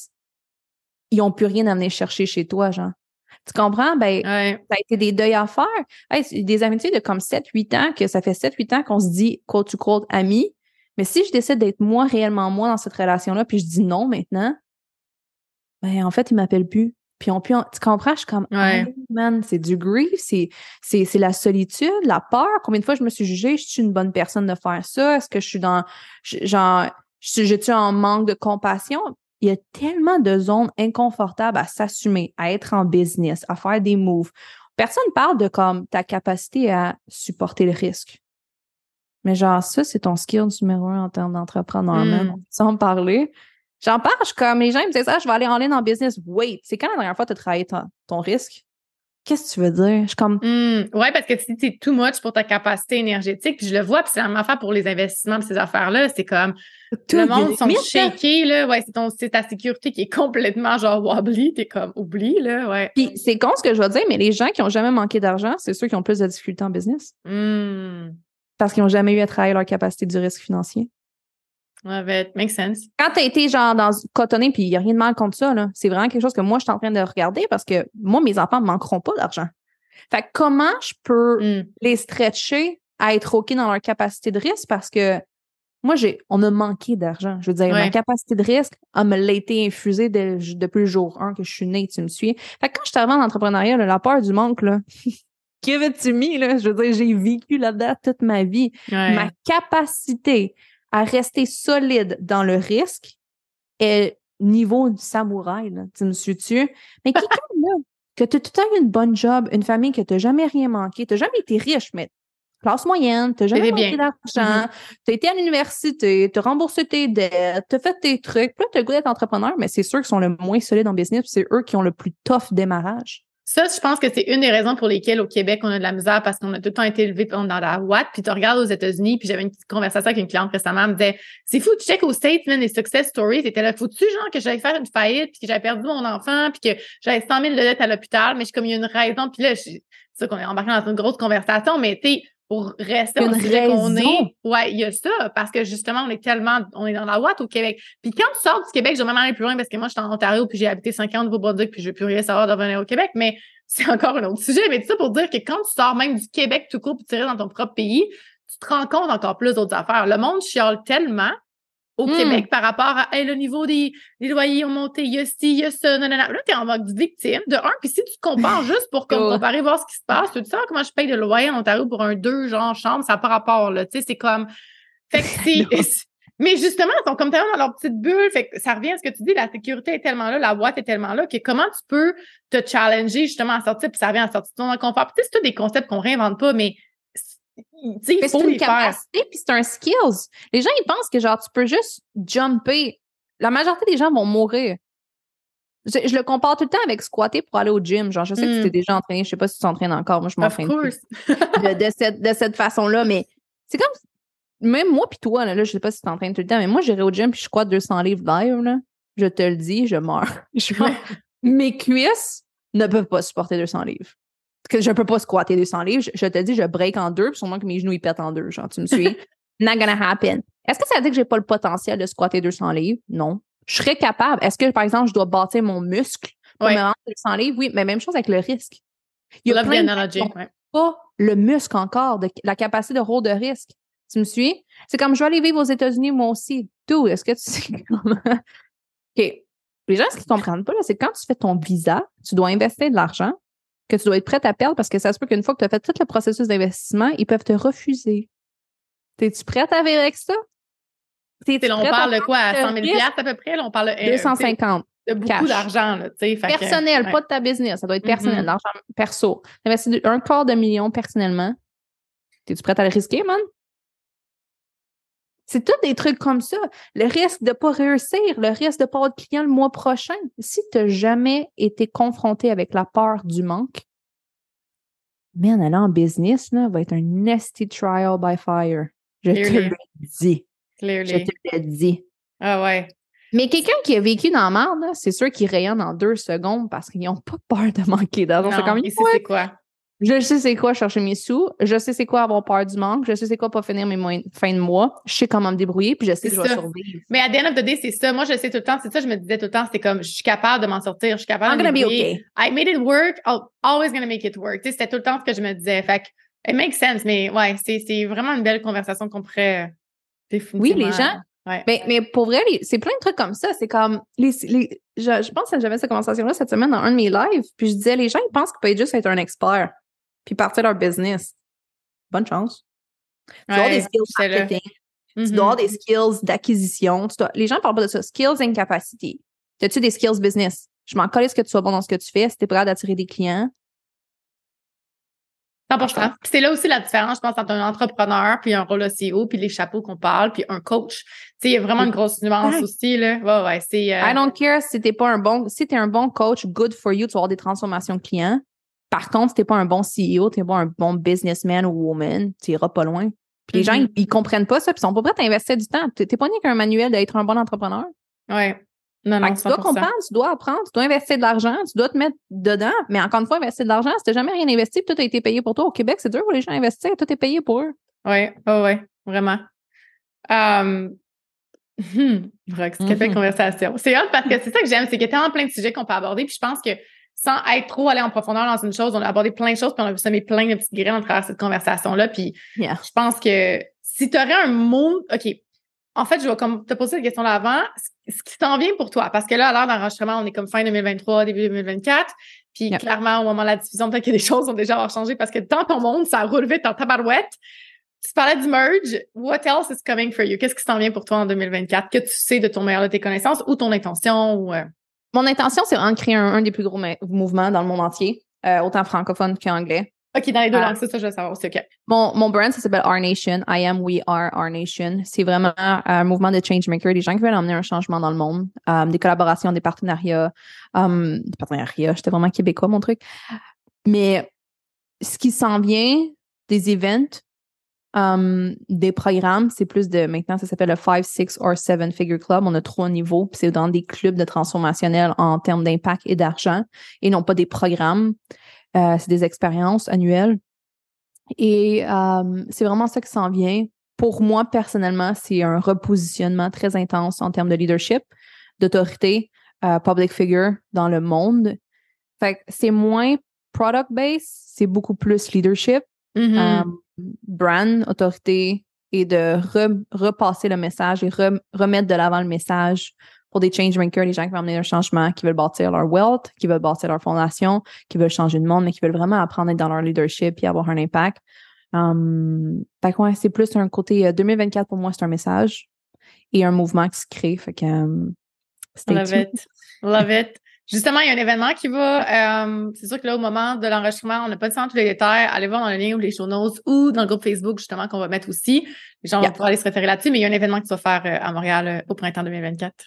ils n'ont plus rien à venir chercher chez toi, genre. Tu comprends? Ben, ouais. ça a été des deuils à faire. Hey, c'est des amitiés de comme sept huit ans, que ça fait sept huit ans qu'on se dit, quote to quote, amis. Mais si je décide d'être moi, réellement moi, dans cette relation-là, puis je dis non maintenant, ben, en fait, ils m'appellent plus. Puis on, puis on, tu comprends? Je suis comme, ouais. oh, man, c'est du grief, c'est, c'est, c'est la solitude, la peur. Combien de fois je me suis jugée, je suis une bonne personne de faire ça? Est-ce que je suis dans, genre, je, je suis en manque de compassion? Il y a tellement de zones inconfortables à s'assumer, à être en business, à faire des moves. Personne parle de comme ta capacité à supporter le risque. Mais genre, ça, c'est ton skill numéro un en termes d'entrepreneur, mm. Sans parler. J'en parle, je suis comme, les gens ils me disent ça, je vais aller en ligne en business. Wait, c'est quand la dernière fois que tu as travaillé ton, ton risque? Qu'est-ce que tu veux dire? Je suis comme... Mm, ouais, parce que si c'est too much pour ta capacité énergétique, puis je le vois, puis c'est la même affaire pour les investissements, puis ces affaires-là, c'est comme, tout, le monde sont limite, shakés, là, ouais, c'est, ton, c'est ta sécurité qui est complètement, genre, wobbly, t'es comme, oublie, là, ouais. Puis c'est con ce que je vais dire, mais les gens qui ont jamais manqué d'argent, c'est ceux qui ont plus de difficultés en business. Mm. Parce qu'ils n'ont jamais eu à travailler leur capacité du risque financier. Ouais, that makes sense. Quand t'as été genre dans cotonné, puis il n'y a rien de mal contre ça, là, c'est vraiment quelque chose que moi, je suis en train de regarder parce que moi, mes enfants ne manqueront pas d'argent. Fait que comment je peux Mm. les stretcher à être OK dans leur capacité de risque? Parce que moi, j'ai, on a manqué d'argent. Je veux dire, Ouais. ma capacité de risque, elle me l'a été infusée dès- depuis le jour un que je suis née, tu me suis. Fait que quand je suis arrivée en entrepreneuriat, là, la peur du manque, là, give it to me, là, je veux dire, j'ai vécu là-dedans toute ma vie. Ouais. Ma capacité à rester solide dans le risque est niveau du samouraï, là, tu me suis-tu? Mais quelqu'un, là, que tu as tout le temps eu une bonne job, une famille que tu n'as jamais rien manqué, tu n'as jamais été riche, mais classe moyenne, tu n'as jamais C'était manqué bien. d'argent, Mm-hmm. tu as été à l'université, tu as remboursé tes dettes, tu as fait tes trucs, puis là, tu as le goût d'être entrepreneur, mais c'est ceux qui sont le moins solides en business, puis c'est eux qui ont le plus tough démarrage. Ça, je pense que c'est une des raisons pour lesquelles au Québec, on a de la misère parce qu'on a tout le temps été élevé dans la ouate. Puis tu regardes aux États-Unis, puis j'avais une petite conversation avec une cliente récemment, elle me disait, c'est fou, tu check aux States, man, les success stories, c'était là, faut-tu genre que j'allais faire une faillite, puis que j'avais perdu mon enfant, puis que j'avais cent mille de dettes à l'hôpital, mais je suis comme, il y a une raison, puis là, je- c'est ça qu'on est embarqué dans une grosse conversation, mais tu sais, pour rester Une au sujet qu'on raison. est, ouais, il y a ça, parce que justement, on est tellement, on est dans la ouate au Québec. Puis quand tu sors du Québec, je vais même aller plus loin parce que moi, je suis en Ontario, puis j'ai habité cinq ans au Nouveau-Brunswick, puis je veux plus rien savoir de revenir au Québec, mais c'est encore un autre sujet. Mais tout ça pour dire que quand tu sors même du Québec tout court pour tirer dans ton propre pays, tu te rends compte encore plus d'autres affaires. Le monde chiale tellement au Mm. Québec par rapport à hey, le niveau des, des loyers ont monté, il y a ci, il y a ça, non, non, non. Là, t'es en mode victime de un. Puis si tu te compares juste pour comme Oh. comparer, voir ce qui se passe, tu sais comment je paye de loyer en Ontario pour un deux genre chambre, ça n'a pas rapport, là. Tu sais, c'est comme. Fait que c'est. Mais justement, ils sont comme tellement dans leur petite bulle. Fait que ça revient à ce que tu dis, la sécurité est tellement là, la boîte est tellement là, que comment tu peux te challenger justement à sortir, puis ça revient à sortir de ton confort. Puis tu sais, c'est tous des concepts qu'on réinvente pas, mais tu sais, il faut les faire. Puis c'est un skills. Les gens, ils pensent que genre, tu peux juste jumper. La majorité des gens vont mourir. Je, je le compare tout le temps avec squatter pour aller au gym. Genre, je sais mm. que tu t'es déjà entraîné. Je sais pas si tu t'entraînes encore. Moi, je m'entraîne plus de, de cette, de cette façon-là. Mais c'est comme, même moi puis toi, là, là, je sais pas si tu t'entraînes tout le temps, mais moi, j'irai au gym puis je squatte deux cents livres live, là. Je te le dis, je meurs. Je meurs. Mes cuisses ne peuvent pas supporter deux cents livres. Que je peux pas squatter deux cents livres. Je, je te dis, je break en deux, puis sûrement que mes genoux, ils pètent en deux. Genre, tu me suis? Not gonna happen. Est-ce que ça veut dire que j'ai pas le potentiel de squatter deux cents livres? Non. Je serais capable. Est-ce que, par exemple, je dois bâtir mon muscle pour ouais. me rendre deux cents livres? Oui, mais même chose avec le risque. Il y a plein de gens qui n'ont ouais. pas le muscle encore, de, la capacité de rôle de risque. Tu me suis? C'est comme, je vais aller vivre aux États-Unis, moi aussi. D'où? Est-ce que tu sais comment? OK. Les gens, ce qu'ils comprennent pas, là, c'est quand tu fais ton visa, tu dois investir de l'argent que tu dois être prête à perdre parce que ça se peut qu'une fois que tu as fait tout le processus d'investissement, ils peuvent te refuser. T'es-tu prête à vivre avec ça? T'es-tu là, on parle de quoi? À cent mille dollars à peu près? Là, on parle de deux cent cinquante. De beaucoup cash. D'argent. Là, personnel, que, pas ouais. de ta business. Ça doit être personnel, mm-hmm. l'argent perso. T'investis un quart de million personnellement. T'es-tu prête à le risquer, man? C'est tous des trucs comme ça. Le risque de ne pas réussir, le risque de ne pas avoir de client le mois prochain. Si tu n'as jamais été confronté avec la peur du manque, man, aller en business, là, va être un nasty trial by fire. Je Clearly. te le dis. Clearly. Je te le dis. Ah ouais. Mais quelqu'un qui a vécu dans la merde, là, c'est sûr qu'il rayonne en deux secondes parce qu'ils n'ont pas peur de manquer d'argent. Non, c'est comme, il sait c'est quoi. Je sais c'est quoi chercher mes sous. Je sais c'est quoi avoir peur du manque. Je sais c'est quoi pas finir mes moyens, fins de mois. Je sais comment me débrouiller puis je sais c'est que je ça. vais survivre. Mais à the end of the day, c'est ça. Moi, je sais tout le temps. C'est ça, je me disais tout le temps. C'est comme, je suis capable de m'en sortir. Je suis capable I'm de gonna me be okay. I made it work. I'm always gonna make it work. Tu sais, c'était tout le temps ce que je me disais. Fait que, it makes sense. Mais ouais, c'est, c'est vraiment une belle conversation qu'on pourrait définir. Oui, les gens. Ouais. Mais, mais pour vrai, les, c'est plein de trucs comme ça. C'est comme, les, les, je, je pense que j'avais cette conversation-là cette semaine dans un de mes lives. Puis je disais, les gens, ils pensent qu'ils peuvent juste être un expert puis partir leur business. Bonne chance. Tu ouais, dois avoir des skills marketing. Mm-hmm. Tu dois avoir des skills d'acquisition. Tu dois... Les gens parlent pas de ça. Skills and capacity. As-tu des skills business? Je m'en colle ce que tu sois bon dans ce que tu fais. Si t'es prêt à attirer des clients. cent pour cent. Puis c'est là aussi la différence, je pense, entre un entrepreneur, puis un rôle de C E O, puis les chapeaux qu'on parle, puis un coach. Tu sais, il y a vraiment une grosse nuance ouais. aussi, là. Ouais, ouais, c'est... Euh... I don't care si t'es pas un bon... Si t'es un bon coach, good for you, tu vas avoir des transformations clients. Par contre, si t'es pas un bon C E O, t'es pas un bon businessman ou woman, tu iras pas loin. Puis les mm-hmm. gens, ils, ils comprennent pas ça, puis ils sont pas prêts à investir du temps. T'es, t'es pas né qu'un manuel d'être un bon entrepreneur. Ouais. Non, non, tu dois comprendre, tu dois apprendre, tu dois investir de l'argent, tu dois te mettre dedans. Mais encore une fois, investir de l'argent, si t'as jamais rien investi, puis tout a été payé pour toi. Au Québec, c'est dur pour les gens à investir, tout est payé pour eux. Oui, oh, oui, vraiment. Um... Hmm. Rox, quelle belle conversation. C'est hâte parce que c'est ça que j'aime, c'est qu'il y a tellement plein de sujets qu'on peut aborder. Puis je pense que sans être trop allé en profondeur dans une chose, on a abordé plein de choses, puis on a semé plein de petites graines à travers cette conversation-là. Puis yeah. je pense que si tu aurais un mot, OK, en fait, je vais comme te poser cette question-là avant. Ce qui t'en vient pour toi, parce que là, à l'heure d'enregistrement, on est comme fin deux mille vingt-trois, début deux mille vingt-quatre. Puis yep. clairement, au moment de la diffusion, peut-être que des choses ont déjà changé parce que dans ton monde, ça roule vite en tabarouette. Tu parlais du merge. What else is coming for you? Qu'est-ce qui s'en vient pour toi en deux mille vingt-quatre? Que tu sais de ton meilleur de tes connaissances ou ton intention? Ou, euh... Mon intention, c'est vraiment de créer un, un des plus gros ma- mouvements dans le monde entier, euh, autant francophone qu'anglais. OK, dans les deux ah. langues, c'est ça, je veux savoir aussi. OK. Mon, mon brand, ça s'appelle Our Nation. I am, we are Our Nation. C'est vraiment un mouvement de changemaker, des gens qui veulent emmener un changement dans le monde, um, des collaborations, des partenariats. Um, des partenariats, j'étais vraiment québécois, mon truc. Mais ce qui s'en vient, des events, um, des programmes, c'est plus de, maintenant, ça s'appelle le five, six or seven figure club. On a trois niveaux, puis c'est dans des clubs de transformationnel en termes d'impact et d'argent, et non pas des programmes. Euh, c'est des expériences annuelles. Et euh, c'est vraiment ça qui s'en vient. Pour moi, personnellement, c'est un repositionnement très intense en termes de leadership, d'autorité, euh, public figure dans le monde. Fait que c'est moins product-based, c'est beaucoup plus leadership, mm-hmm. euh, brand, autorité, et de re- repasser le message et re- remettre de l'avant le message pour des changemakers, les gens qui veulent amener un changement, qui veulent bâtir leur wealth, qui veulent bâtir leur fondation, qui veulent changer le monde, mais qui veulent vraiment apprendre à être dans leur leadership et avoir un impact. Um, fait que ouais, c'est plus un côté, euh, deux mille vingt-quatre pour moi, c'est un message et un mouvement qui se crée. Fait que, um, Love it. Love it. Justement, il y a un événement qui va, euh, c'est sûr que là, au moment de l'enregistrement, on n'a pas nécessairement tous les détails. Allez voir dans le lien ou les show notes ou dans le groupe Facebook, justement, qu'on va mettre aussi. Les gens yeah. vont pouvoir aller se référer là-dessus, mais il y a un événement qui va faire euh, à Montréal euh, au printemps deux mille vingt-quatre.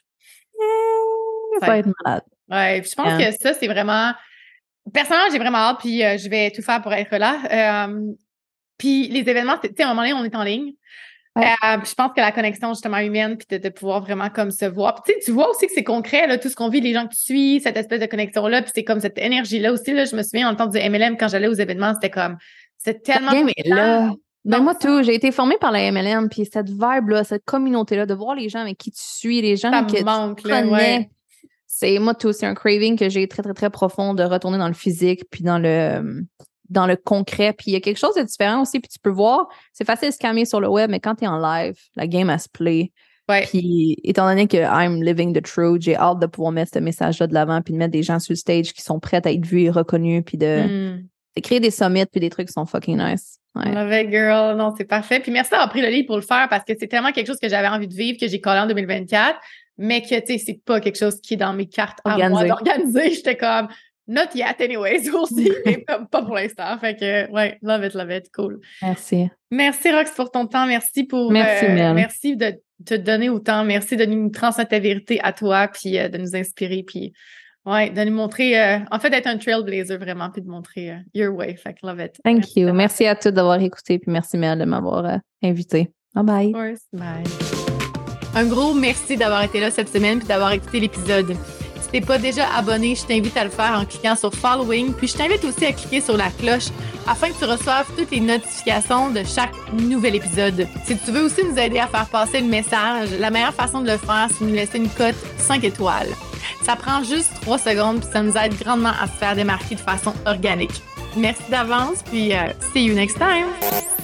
Ça va être malade. Ouais, puis je pense yeah. que ça, c'est vraiment... Personnellement, j'ai vraiment hâte, puis euh, je vais tout faire pour être là. Euh, puis les événements, tu sais, à un moment donné, on est en ligne. Ouais. Euh, je pense que la connexion justement humaine, puis de, de pouvoir vraiment comme se voir. Puis tu sais, tu vois aussi que c'est concret, là, tout ce qu'on vit, les gens que tu suis, cette espèce de connexion-là, puis c'est comme cette énergie-là aussi. Là, je me souviens, en temps du M L M, quand j'allais aux événements, c'était comme... C'est tellement... Okay, mais là... Ben moi tout, j'ai été formée par la M L M, puis cette vibe-là, cette communauté-là, de voir les gens avec qui tu suis, les gens ça que manque, tu connais. Là, ouais. C'est moi tout, c'est un craving que j'ai très, très, très profond de retourner dans le physique, puis dans le dans le concret. Puis il y a quelque chose de différent aussi, puis tu peux voir, c'est facile de se calmer sur le web, mais quand tu es en live, la game, elle se play. Ouais. Puis étant donné que I'm living the truth, j'ai hâte de pouvoir mettre ce message-là de l'avant, puis de mettre des gens sur le stage qui sont prêts à être vus et reconnus, puis de, mm. de créer des summits, puis des trucs qui sont fucking nice. Ouais. Love it, girl. Non, c'est parfait. Puis merci d'avoir pris le livre pour le faire parce que c'est tellement quelque chose que j'avais envie de vivre, que j'ai collé en deux mille vingt-quatre, mais que, tu sais, c'est pas quelque chose qui est dans mes cartes à moi d'organiser. J'étais comme, not yet anyways, aussi, mais pas, pas pour l'instant. Fait que, ouais, love it, love it. Cool. Merci. Merci, Rox, pour ton temps. Merci pour... Merci, euh, Merci de te donner autant. Merci de nous transmettre ta vérité à toi, puis euh, de nous inspirer, puis... Ouais, de nous montrer, euh, en fait, d'être un trailblazer vraiment, puis de montrer euh, your way. Fait que love it. Thank merci you. Merci à tous d'avoir écouté, puis merci Mel de m'avoir euh, invité. Bye bye. Of course. Bye. Un gros merci d'avoir été là cette semaine puis d'avoir écouté l'épisode. Si t'es pas déjà abonné, je t'invite à le faire en cliquant sur Following, puis je t'invite aussi à cliquer sur la cloche afin que tu reçoives toutes les notifications de chaque nouvel épisode. Si tu veux aussi nous aider à faire passer le message, la meilleure façon de le faire, c'est de nous laisser une cote cinq étoiles. Ça prend juste trois secondes, puis ça nous aide grandement à se faire démarquer de façon organique. Merci d'avance, puis uh, see you next time!